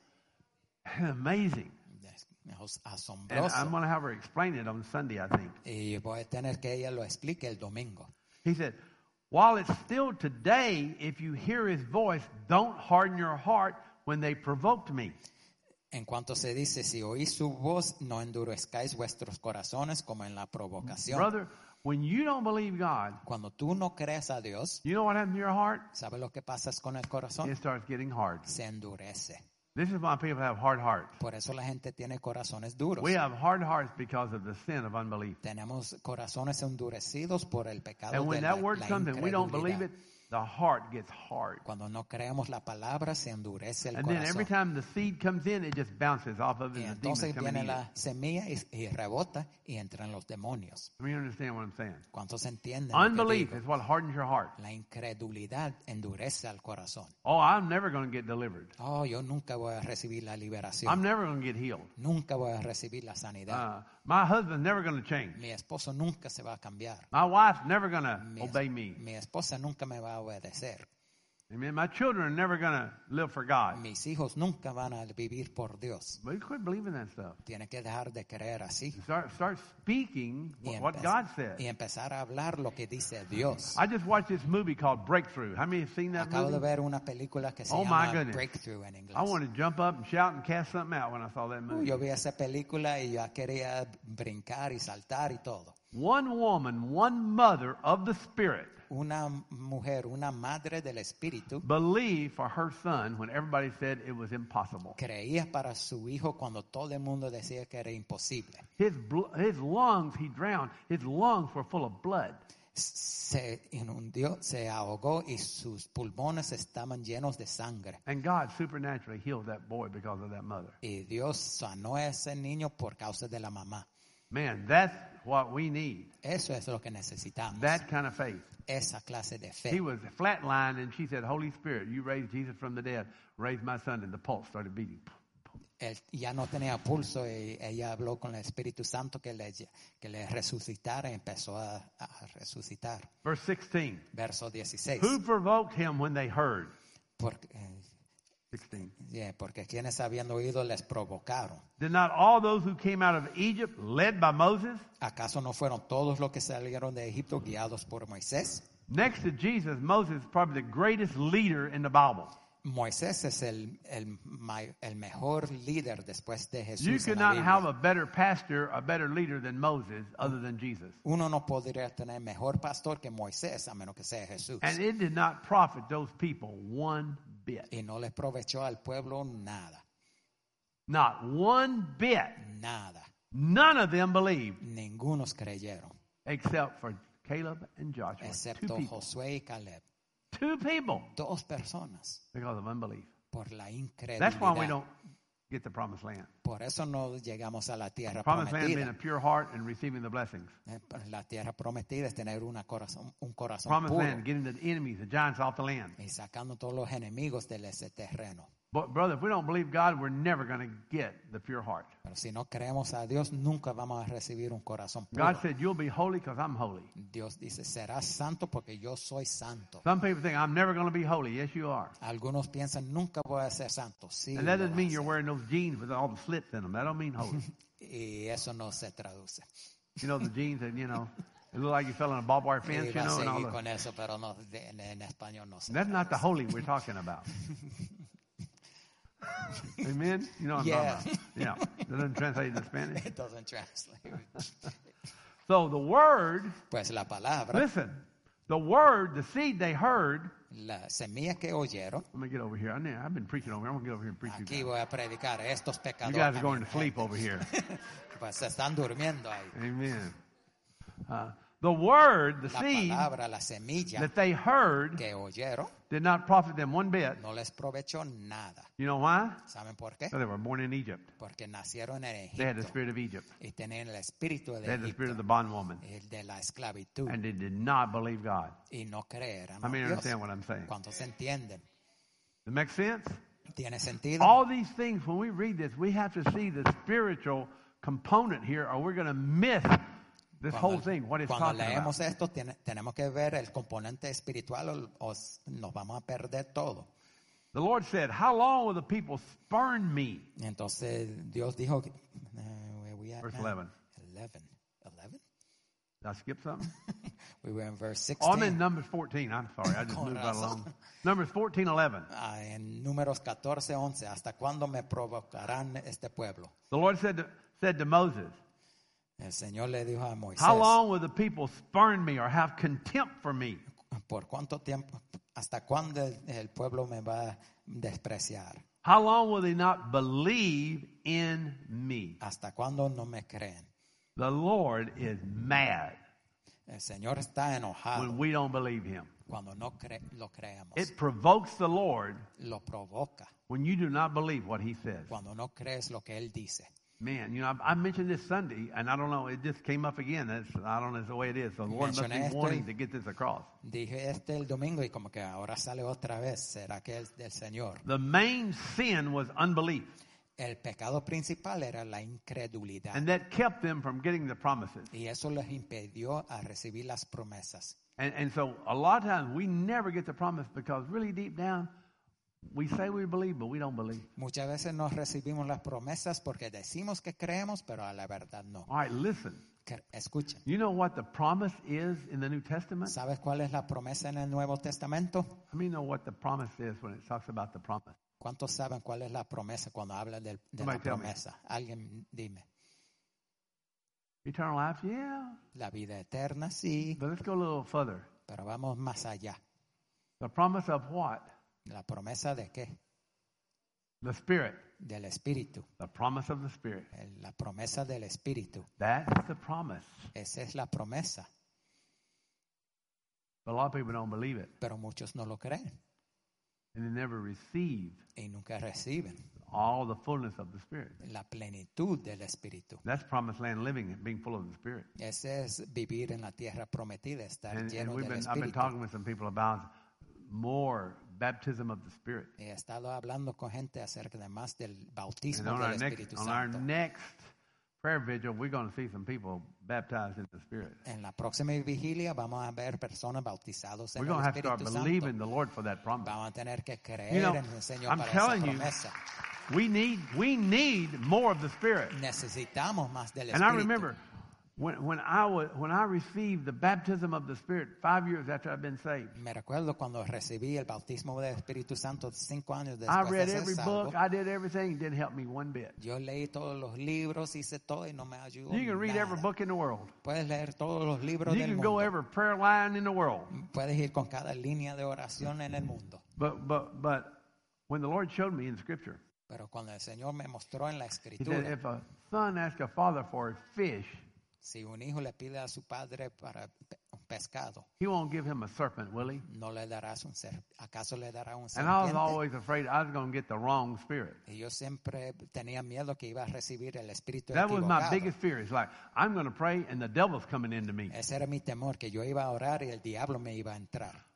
Amazing. Es And asombroso. I'm going to have her explain it on Sunday, I think. Y voy a tener que ella lo explique el domingo. He said, while it's still today, if you hear his voice, don't harden your heart when they provoked me. En cuanto se dice, si oís su voz, no endurezcáis vuestros corazones como en la provocación. Brother, when you don't believe God, Cuando tú no crees a Dios, you know what happens to your heart? ¿sabes lo que pasa con el corazón? It starts getting hard. Se endurece. This is why people have hard hearts. Por eso la gente tiene corazones duros. We have hard hearts because of the sin of unbelief. Tenemos corazones endurecidos por el pecado And de when la, that word la comes and we don't believe incredulidad. it, the heart gets hard. Cuando no creemos la palabra, se endurece el And then every corazón. time the seed comes in, it just bounces off of it Y and the demons entonces come in. viene it. la semilla y rebota y entran los demonios. Let me understand what I'm saying. ¿Cuántos entienden? lo que Unbelief digo? is what hardens your heart. La incredulidad endurece al corazón. Oh, I'm never going to get delivered. Oh, yo nunca voy a recibir la liberación. I'm never going to get healed. Nunca voy a recibir la sanidad. My husband's never going to change. Mi esposo nunca se va a cambiar. My wife's never going to Mi, obey me. mi esposa nunca me va a obedecer. Amen. My children are never going to live for God. Mis hijos nunca van a vivir por Dios. But you quit believing that stuff. Tiene que dejar de creer así. Start speaking Y what empe- God said. y empezar a hablar lo que dice Dios. I just watched this movie called Breakthrough. How many have seen that Acabo de movie? ver una película que se Oh, my llama goodness. Breakthrough en inglés. I wanted to jump up and shout and cast something out when I saw that movie. Yo vi esa película y ya quería brincar y saltar y todo. One woman, one mother of the Spirit, Una mujer, una madre del espíritu, believed for her son when everybody said it was impossible. creía para su hijo cuando todo el mundo decía que era imposible. His lungs, he drowned. His lungs were full of blood. Se inundió, se ahogó y sus pulmones estaban llenos de sangre. And God supernaturally healed that boy because of that mother. Y Dios sanó a ese niño por causa de la mamá. Man, that's what we need. Eso es lo que necesitamos. That kind of faith. Esa clase de He fe. was flatlined, and she said, Holy Spirit, you raised Jesus from the dead. Raise my son. And the pulse started beating. Él ya no tenía pulso y ella habló con el Espíritu Santo que le resucitara y empezó a resucitar. Verse 16. Verso 16. Who provoked him when they heard? Porque, 16. porque quienes habiendo oído les provocaron. Did not all those who came out of Egypt led by Moses? ¿Acaso no fueron todos los que salieron de Egipto guiados por Moisés? Next to Jesus, Moses is probably the greatest leader in the Bible. Moisés es el mejor líder después de Jesús. You en could la not Biblia. have a better pastor, a better leader than Moses other than Jesus. Uno no podría tener mejor pastor que Moisés a menos que sea Jesús. And it did not profit those people one bit. Y no les provechó al pueblo nada. Not one bit. Nada. None of them believed Ningunos creyeron. except for Caleb and Joshua. Two Excepto people. Josué y Caleb. Two people Dos personas. because of unbelief. Por la That's why we incredulidad. don't get the promised land. Por eso no llegamos a la tierra Promised land being prometida. a pure heart and receiving the blessings. La tierra prometida es tener un corazón Promised puro land, getting the enemies, the giants off the land. y sacando todos los enemigos de ese terreno. But brother, if we don't believe God, we're never going to get the pure heart. Pero si no creemos a Dios, nunca vamos a recibir un corazón puro. God said, you'll be holy because I'm holy. Dios dice, serás santo porque yo soy santo. Some people think, I'm never going to be holy. Yes, you are. Algunos piensan, nunca voy a ser santo. Sí, And that lo doesn't vas mean a you're ser. wearing those jeans with all the slits in them. That don't mean holy. Y eso no se traduce. You know, the jeans that, you know, it look like you fell in a barbed wire fence, you Iba a know, and all seguir that. con eso, pero no, en español no se That's not the traduce. holy we're talking about. Amen? You know what I'm Yeah. talking about. Yeah. That doesn't translate into Spanish. It doesn't translate. So the word, Pues la palabra, listen, the word, the seed they heard. la semilla que oyeron, Let me get over here. I've been preaching over here. I'm going to get over here and preach you aquí guys. voy a predicar estos You pecadores. guys are going to también. sleep over here. Pues se están durmiendo ahí. Amen. The word, the La seed palabra, la semilla that they heard que oyeron did not profit them one bit. no les provechó nada. You know why? ¿Saben por qué? Because they were born in Egypt. Porque nacieron en They had the Egipto spirit of Egypt. y tenían el espíritu They de had the spirit of the Egipto, bondwoman. el de la esclavitud, And they did not believe God. y no creyeron I mean, a you Dios. understand what I'm saying? ¿Cuántos entienden? Does it make sense? ¿Tiene sentido? All these things, when we read this, we have to see the spiritual component here, or we're going to miss this whole thing, what it's Cuando talking about. leemos esto, tenemos que ver el componente espiritual o nos vamos a perder todo. The Lord said, how long will the people spurn me? Y entonces Dios dijo, where we at Verse now? 11. 11. 11? Did I skip something? We were in verse Oh, I'm 16. in Numbers 14. I'm sorry. I just Con moved right razón. along. Numbers 14:11. En Números 14, 11. ¿Hasta cuándo me provocarán este pueblo? The Lord said to Moses, El Señor le dijo a Moisés, how long will the people spurn me or have contempt for me? ¿por cuánto tiempo, hasta cuándo el pueblo me va a despreciar? How long will they not believe in me? ¿Hasta cuándo no me creen? The Lord is mad El Señor está enojado when we don't believe him. cuando no lo creemos. It provokes the Lord Lo provoca when you do not believe what he says. cuando no crees lo que Él dice. Man, you know, I mentioned this Sunday, and I don't know, it just came up again. I don't know, it's the way it is. The Lord must Mencioné be esto wanting y- to get this across. Dije el domingo y como que ahora sale otra vez. ¿Será que es del Señor? The main sin was unbelief, El pecado principal era la incredulidad. and that kept them from getting the promises. Y eso les impidió a recibir las promesas. And so a lot of times we never get the promise because really deep down, we say we believe, but we don't believe. Muchas veces no recibimos las promesas porque decimos que creemos, pero a la verdad no. All right, listen. Escuchen, You know what the promise is in the New Testament? ¿sabes cuál es la promesa en el Nuevo Testamento? How many know what the promise is when it talks about the promise? ¿Cuántos saben cuál es la promesa cuando habla de la Somebody tell me. promesa? Alguien dime. Eternal life? Yeah. La vida eterna, sí, But let's go a little further. pero vamos más allá. The promise of what? ¿La promesa de qué? The Spirit. Del Espíritu. The promise of the Spirit. La promesa del Espíritu. That's the promise. Esa es la promesa, But a lot of people don't believe it. pero muchos no lo creen And they never receive y nunca reciben all the fullness of the Spirit. la plenitud del Espíritu. That's promised land living, being full of the Spirit. Ese es vivir en la tierra prometida, estar And lleno del I've been Espíritu. talking with some people about more baptism of the Spirit. He estado hablando con gente acerca de más del And bautismo on del our Espíritu next Santo. prayer vigil, we're going to see some people baptized in the Spirit. En la próxima vigilia vamos a ver personas bautizados en We're el going to have to start Espíritu Santo. believing the Lord for that promise. Vamos a tener que creer You know, en el Señor I'm para telling esa you, promesa. we need more of the Spirit. Necesitamos más del And I Espíritu. remember when I received the baptism of the Spirit 5 years after I've been saved. Me recuerdo cuando recibí el bautismo del Espíritu Santo 5 años I después de read ser every salvo. book, I did everything, it didn't help me one bit. Yo leí todos los libros, hice todo y no me ayudó You can read nada. every book in the world. Puedes leer todos los libros You del can go mundo. every prayer line in the world. Puedes ir con cada línea de oración en el mundo. But when the Lord showed me in Scripture, Pero cuando el Señor me mostró en la He said, Escritura, if a son asks a father for a fish, si un hijo le pide a su padre para un pescado, he won't give him a serpent, will he? no le darás ¿acaso le dará un And I was serpiente? always afraid I was going to get the wrong spirit. Y yo siempre tenía miedo que iba a recibir el espíritu That was my equivocado. biggest fear. It's like, I'm going to pray and the devil's coming into me. Ese era mi temor, que yo iba a orar y el diablo me iba a entrar.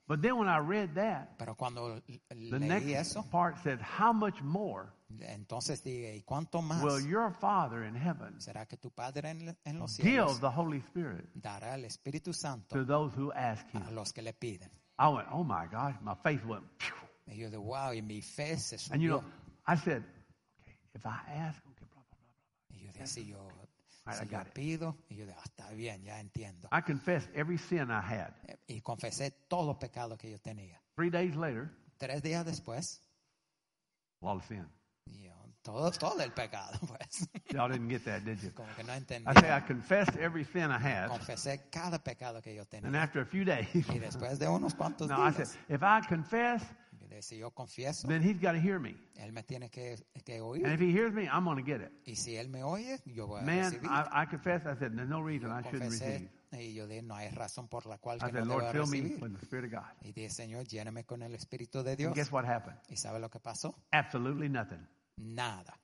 But then when I read that, Pero cuando the leí next eso, part said, how much more entonces dije, ¿y cuánto más will your Father in heaven será que tu Padre en los give cielos the Holy Spirit dará el Espíritu Santo to those who ask a him? los que le piden? I went, oh my gosh, my face went, phew. Y yo de wow, y mi fe se And you subió. know, I said, okay, if I ask, okay, blah, blah, blah, blah. Y yo dije, si yo, All right, I si yo got it. pido, y yo dije, está bien, ya entiendo. I confessed every sin I had. Y confesé todos los pecados que yo tenía. 3 days later, 3 días después, a lot of sin. yo, todo el pecado, pues. Y'all didn't get that, did you? Como que no entendí. I say I confessed every sin I had, Confesé cada pecado que yo and tenía. after a few days, Y después de unos cuantos no, I said, días, if I confess, yo dije, si yo confieso, then he's got to hear me. él me tiene que And oír. if he hears me, I'm going to get it. Y si él me oye, yo voy a Man, recibir. I confessed. I said, there's no reason I shouldn't Confesé, receive. y yo dije, no hay razón por la cual I que said, no Lord, debo fill me recibir. with the Spirit of God. Y dije, Señor, lléname con el Espíritu de And Dios. guess what happened? ¿Y sabe lo que pasó? Absolutely nothing. Nada.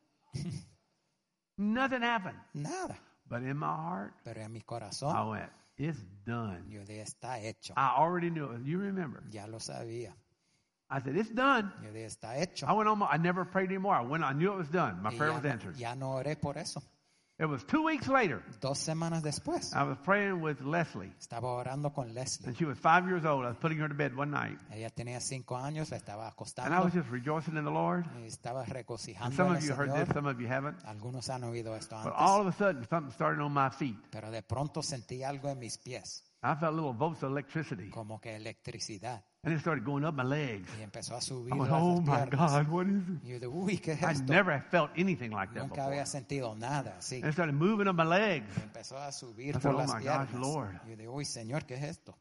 Nothing happened. Nada. But in my heart, Pero en mi I corazón, went, it's done. yo dije, está hecho. I already knew it. You remember. Ya lo sabía. I said, it's done. Yo dije, está hecho. I went on. I never prayed anymore. I knew it was done. My Y prayer ya, was answered. ya no oré por eso. It was 2 weeks later. 2 semanas después, I was praying with Leslie, estaba orando con Leslie. and she was 5 years old. I was putting her to bed one night, Ella tenía 5 años, la estaba and I acostando. was just rejoicing in the Lord. Y estaba And regocijando some en of el you heard this, Señor. some of you haven't. Algunos han oído esto But all antes. of a sudden, something started on my feet. Pero de pronto sentí algo en mis pies, I felt little volts of electricity, como que electricidad. and it started going up my legs. Y empezó a subir I went, las oh my piernas. God, what is it? Y yo dije, uy, ¿qué es I esto? never have felt anything like that Nunca before. había sentido nada así. And it started moving up my legs. Y empezó a subir I por said, oh las my gosh, piernas. Lord. Y yo dije, uy, Señor, ¿qué es esto?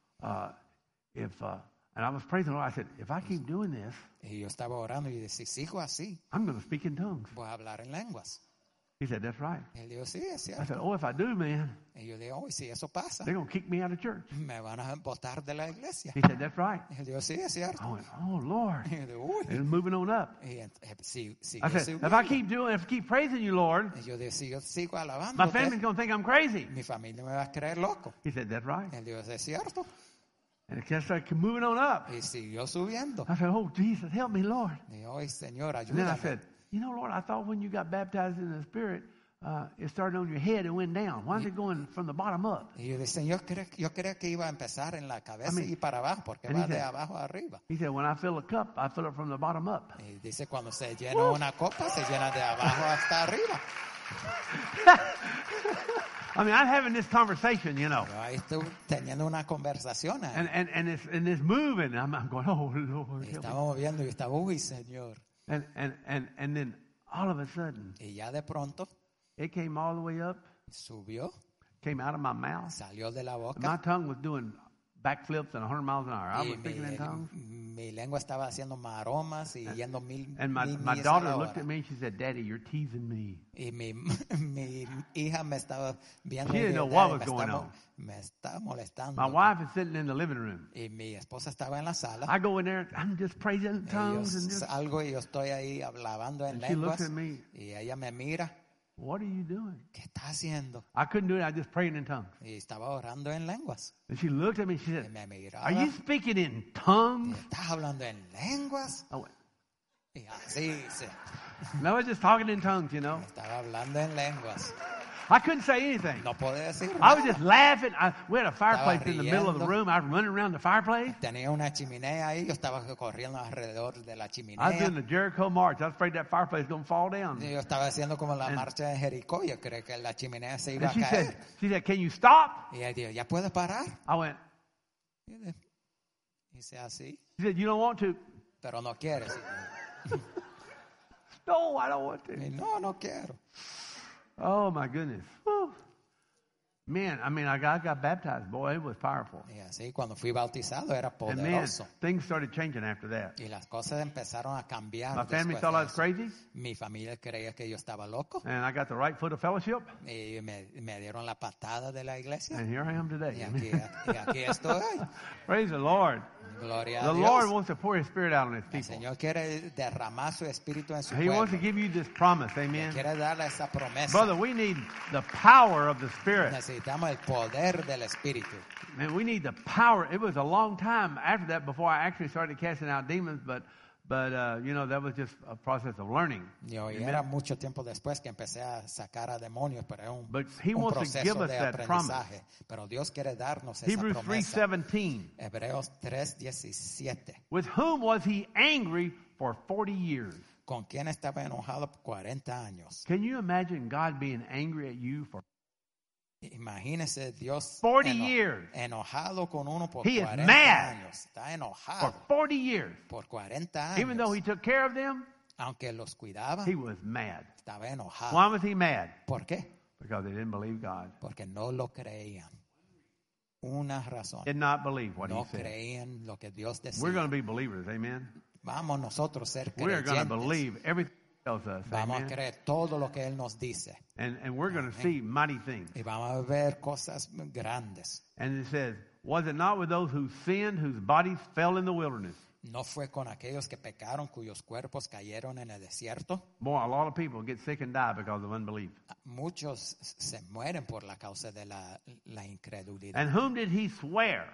And I was praising the Lord. I said, if I keep doing this, Y yo estaba orando y dije, si sigo así, I'm going to speak in tongues. voy a hablar en lenguas. He said, that's right. Y él dijo, sí, es I cierto. said, oh, if I do, man, Y yo dije, uy, si eso pasa, they're going to kick me out of church. me van a botar de la iglesia. He said, that's right. Y él dijo, sí, es cierto. I went, oh, Lord. Y yo dije, uy. And it's moving on up. Y si I yo said, sigo, if I keep praising you, Lord, y yo dije, si yo sigo my alabándote, family's going to think I'm crazy. mi familia me va a creer loco. He said, that's right. Y él dijo, es cierto. And it just started moving on up. Y siguió subiendo. I said, oh, Jesus, help me, Lord. Y dije, ay, Señor, And then I ayúdame. said, you know, Lord, I thought when you got baptized in the Spirit, it started on your head and went down. Why is it going from the bottom up? Y yo dije, Señor, yo creía que iba a empezar en la cabeza y para abajo, porque and va he de said- abajo a arriba. He said, when I fill a cup, I fill it from the bottom up. Y dice, cuando se llena una copa, se llena de abajo hasta arriba. I mean, I'm having this conversation, you know, Yo ahí estoy teniendo una conversación ahí. and it's moving. I'm going, oh, Lord. Y help me. estaba moviendo y estaba, uy, Señor. And then all of a sudden, Y ya de pronto it came all the way up, subió, came out of my mouth. salió de la And boca. my tongue was doing backflips at 100 miles an hour. I Y was speaking in tongues. mi lengua estaba haciendo maromas y yendo mil And my millas a daughter la looked hora. at me and she said, Daddy, you're teasing me. Y mi hija me estaba viendo She y didn't know dijo, what "Daddy, was going on." me está molestando. My wife is sitting in the living room. Y mi esposa estaba en la sala. I go in there, I'm just praising in Y yo tongues and just, salgo y yo estoy ahí hablando en and she looks lenguas. at me, Y ella me mira, what are you doing? ¿qué está haciendo? I couldn't do it, I was just praying in tongues. Y estaba orando en lenguas. And she looked at me and she Y said, me miraba. are you speaking in Y, tongues? ¿estás hablando en lenguas? I went, Y así, sí. no, I was just talking in tongues, you know. Estaba hablando en lenguas. I couldn't say anything. No podía decir I was nada. just laughing. We had a fireplace in the middle of the riendo. room. I was running around the fireplace. Tenía una chimenea ahí, yo estaba corriendo alrededor de la I was chimenea. doing the Jericho March. I was afraid that fireplace was going to fall down. Yo estaba haciendo como la And- marcha de Jericó, yo creo que la chimenea se iba And a she caer. said, can you stop? Y ella dijo, ¿ya puedes parar? I went, Y dice así, she said, you don't want to? pero no quieres. No, I don't want to. Y no quiero. Oh, my goodness. Whew. Man, I mean, I got baptized. Boy, it was powerful. Y así, cuando fui bautizado, era And man, poderoso. things started changing after that. Y las cosas empezaron a cambiar. My family después thought de I was eso. crazy, Mi familia creía que yo estaba loco. and I got the right foot of fellowship, Y me dieron la patada de la iglesia. and here I am today. Y aquí estoy. Praise the Lord. Gloria The a Lord Dios. wants to pour His Spirit out on His El people. Señor quiere derramar su espíritu en su He wants to pueblo. give you this promise. Amen. Quiere darle esa promesa. Brother, we need the power of the Spirit. necesitamos el poder del Espíritu. Man, we need the power. It was a long time after that before I actually started casting out demons, but you know, that was just a process of learning. Y era mucho tiempo después que empecé a sacar a demonios, pero es But he un wants to give proceso us de that aprendizaje. Pero Dios quiere darnos esa Hebrews promesa. 3:17. Hebreos 3:17. With whom was he angry for 40 years? ¿Con quién estaba enojado por 40 años? Can you imagine God being angry at you for Imagínese Dios 40 years? enojado con uno por He is 40 mad. años. Está For enojado 40 years. por 40 años. Even though he took care of them, Aunque los cuidaba, he was mad. estaba enojado. Why was he mad? ¿Por qué? Because they didn't believe God. Porque no lo creían. Una razón. Did not believe what No he said. creían lo que Dios decía. We're going to be believers, amen? Vamos nosotros a ser We're going to creyentes. believe everything he tells us, Vamos a amen? creer todo lo que Él nos dice. And we're going to see mighty things. Y vamos a ver cosas grandes. And it says, was it not with those who sinned, whose bodies fell in the wilderness? No fue con aquellos que pecaron, cuyos cuerpos cayeron en el desierto. Boy, a lot of people get sick and die because of unbelief. Muchos se mueren por la causa de la incredulidad. And whom did he swear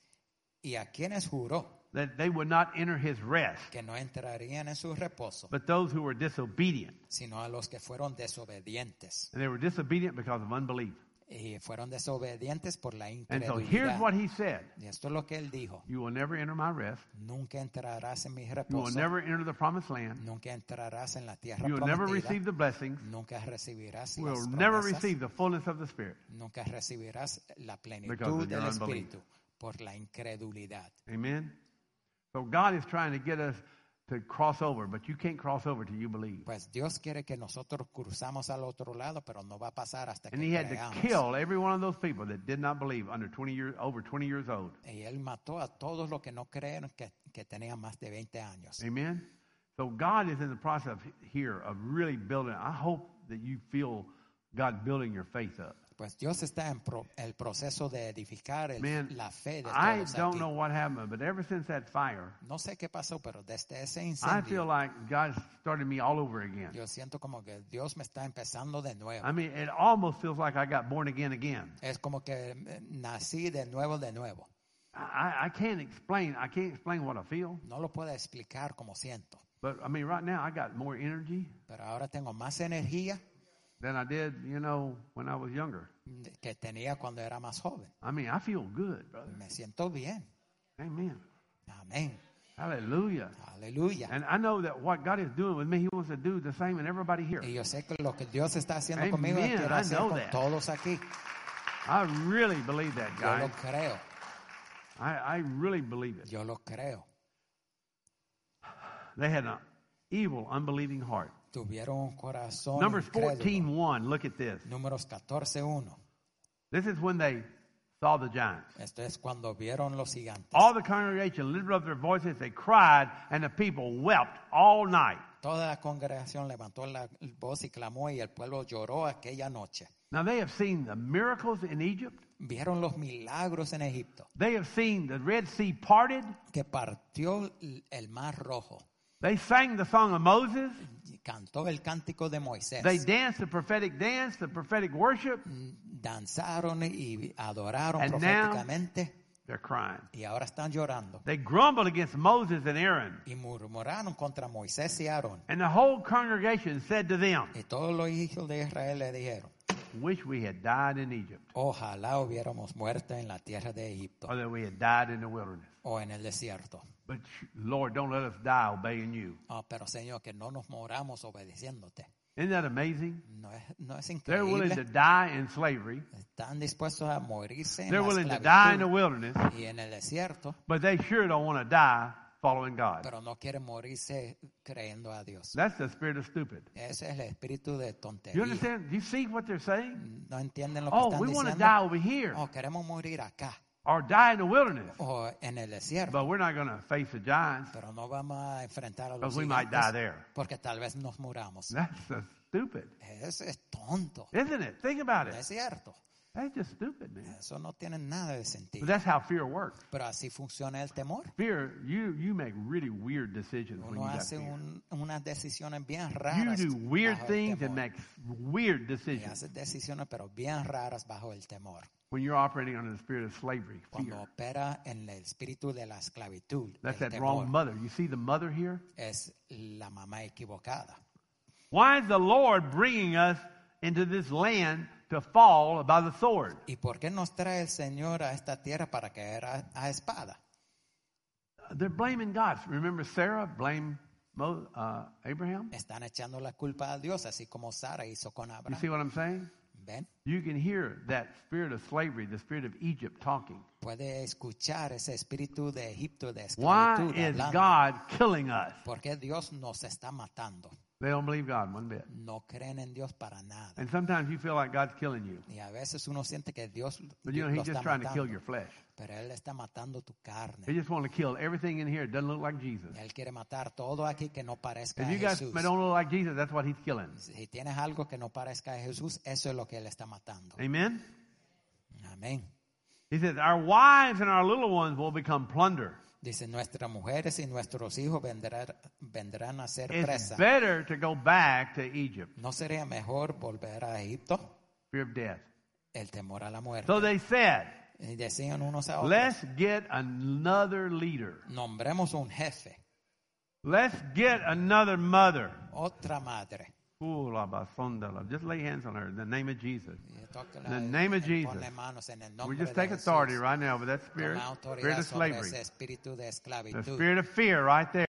¿Y a quienes juró that they would not enter his rest? que no entrarían en su reposo, But those who were disobedient. sino a los que fueron desobedientes? And they were disobedient because of unbelief. Y fueron desobedientes por la And so here's incredulidad. what he said. Y esto es lo que Él dijo. You will never enter my rest. Nunca entrarás en mi You will reposo. never enter the promised land. Nunca entrarás en la tierra You will never prometida. receive the blessings. Nunca recibirás You las will never promesas. receive the fullness of the Spirit. Nunca recibirás la Because plenitud of your del unbelief. Espíritu por la incredulidad. Amen? So God is trying to get us to cross over, but you can't cross over till you believe. Pues Dios quiere que nosotros cruzamos al otro lado, pero no va a pasar hasta que And he had to creamos. kill every one of those people that did not believe under 20 years, over 20 years old. Y Él mató a todos los que no creen que tenían más de 20 años. Amen? So God is in the process here of really building. I hope that you feel God building your faith up. Pues Dios está en el proceso de edificar Man, la fe de I todos don't aquí. know what happened, but ever since that fire, No sé qué pasó, pero desde ese I feel incendio, like God started me all over again. yo siento como que Dios me está empezando de nuevo. I mean, it almost feels like I got born again. Es como que nací de nuevo, de nuevo. I can't explain what I feel, No lo puedo explicar como siento, but I mean, right now I got more energy pero ahora tengo más energía than I did, when I was younger. que tenía cuando era más joven. I mean, I feel good, brother. Me siento bien. Amen. Amén. Hallelujah. Aleluya. And I know that what God is doing with me, He wants to do the same in everybody here. Y yo sé que lo que Dios está haciendo Amen. conmigo, Él quiere I hacer know con that. todos aquí. I really believe that, Yo lo guys. creo. I really believe it. Yo lo creo. They had an evil, unbelieving heart. Tuvieron un corazón Numbers incrédulo. 14:1. Look at this. Números 14:1. This is when they saw the giants. Esto es cuando vieron los gigantes. All the congregation lifted up their voices. They cried, and the people wept all night. Toda la congregación levantó la voz y clamó, y el pueblo lloró aquella noche. Now they have seen the miracles in Egypt. Vieron los milagros en Egipto, They have seen the Red Sea parted. que partió el mar rojo. They sang the song of Moses. Y cantó el cántico de Moisés. They danced the prophetic dance, the prophetic worship. Danzaron y adoraron And now- proféticamente, They're crying. y ahora están llorando. They grumbled against Moses and Aaron. Y murmuraron contra Moisés y Aarón. And the whole congregation said to them, Y todos los hijos de Israel le dijeron: wish we had died in Egypt, ojalá hubiéramos muerto en la tierra de Egipto or that we had died in the wilderness. o en el desierto. But Lord, don't let us die obeying you. Pero Señor, que no nos moramos obedeciéndote. Isn't that amazing? No es They're willing to increíble. die in slavery. Están dispuestos a morirse en They're la willing to die in the esclavitud wilderness, y en el desierto, but they sure don't want to die following God. pero no quieren morirse creyendo a Dios. That's the spirit of stupid. Ese es el espíritu de You tontería. understand? Do you see what they're saying? No entienden lo que Oh, están we want to diciendo. die over here Queremos morir acá or die in the wilderness, o en el desierto, but we're not going to face the giants pero no vamos a enfrentar a los because we might die gigantes there. porque tal vez nos muramos. That's so stupid, Es tonto. isn't it? Think about No it. es cierto. That's just stupid, man. Eso no tiene nada de But sentido. that's how fear works. Pero así funciona el temor. Fear, you make really weird decisions when Uno you got hace fear. unas decisiones bien You raras do weird bajo el things and temor. make weird Y decisions hace decisiones pero bien raras bajo el temor. when you're operating under the spirit of slavery, Cuando fear. opera en el espíritu de la esclavitud, That's el that wrong temor mother. You see the mother here? es la mamá equivocada. Why is the Lord bringing us into this land to fall by the sword? ¿Y por qué nos trae el Señor a esta tierra para caer a espada? They're blaming God. Remember Sarah blamed Abraham? Están echando la culpa a Dios, así como Sara hizo con You Abraham. see what I'm saying? ¿Ven? You can hear that spirit of slavery, the spirit of Egypt talking. Puede escuchar ese espíritu de Egipto, de Why esclavitud, is hablando. God killing us? ¿Por qué Dios nos está matando? They don't believe God one bit. No creen en Dios para nada. And sometimes you feel like God's killing you. Y a veces uno siente que Dios But you know, lo He's está just trying to kill matando. your flesh. Pero Él está matando tu carne. He just wants to kill everything in here that doesn't look like Jesus. Él quiere matar todo aquí que no parezca If a you guys Jesús. don't look like Jesus, that's what He's killing. Si tienes algo que no parezca a Jesús, eso es lo que Él está matando. Amen? Amén. He says, our wives and our little ones will become plunder. Dice, nuestras mujeres y nuestros hijos vendrán a ser It's presa. better to go back to Egypt. ¿No sería mejor volver a Egipto? Fear of death. El temor a la muerte. So they said, Y decían unos a otros, let's get another leader. nombremos un jefe, Let's get another mother. otra madre. Ooh, la basonda, la. Just lay hands on her in the name of Jesus. Y tócala, In the name of Jesus. ponle manos en el We nombre just de take Jesús. authority right now over that spirit, Toma spirit autoridad of sobre slavery, ese espíritu de the esclavitud. spirit of fear right there.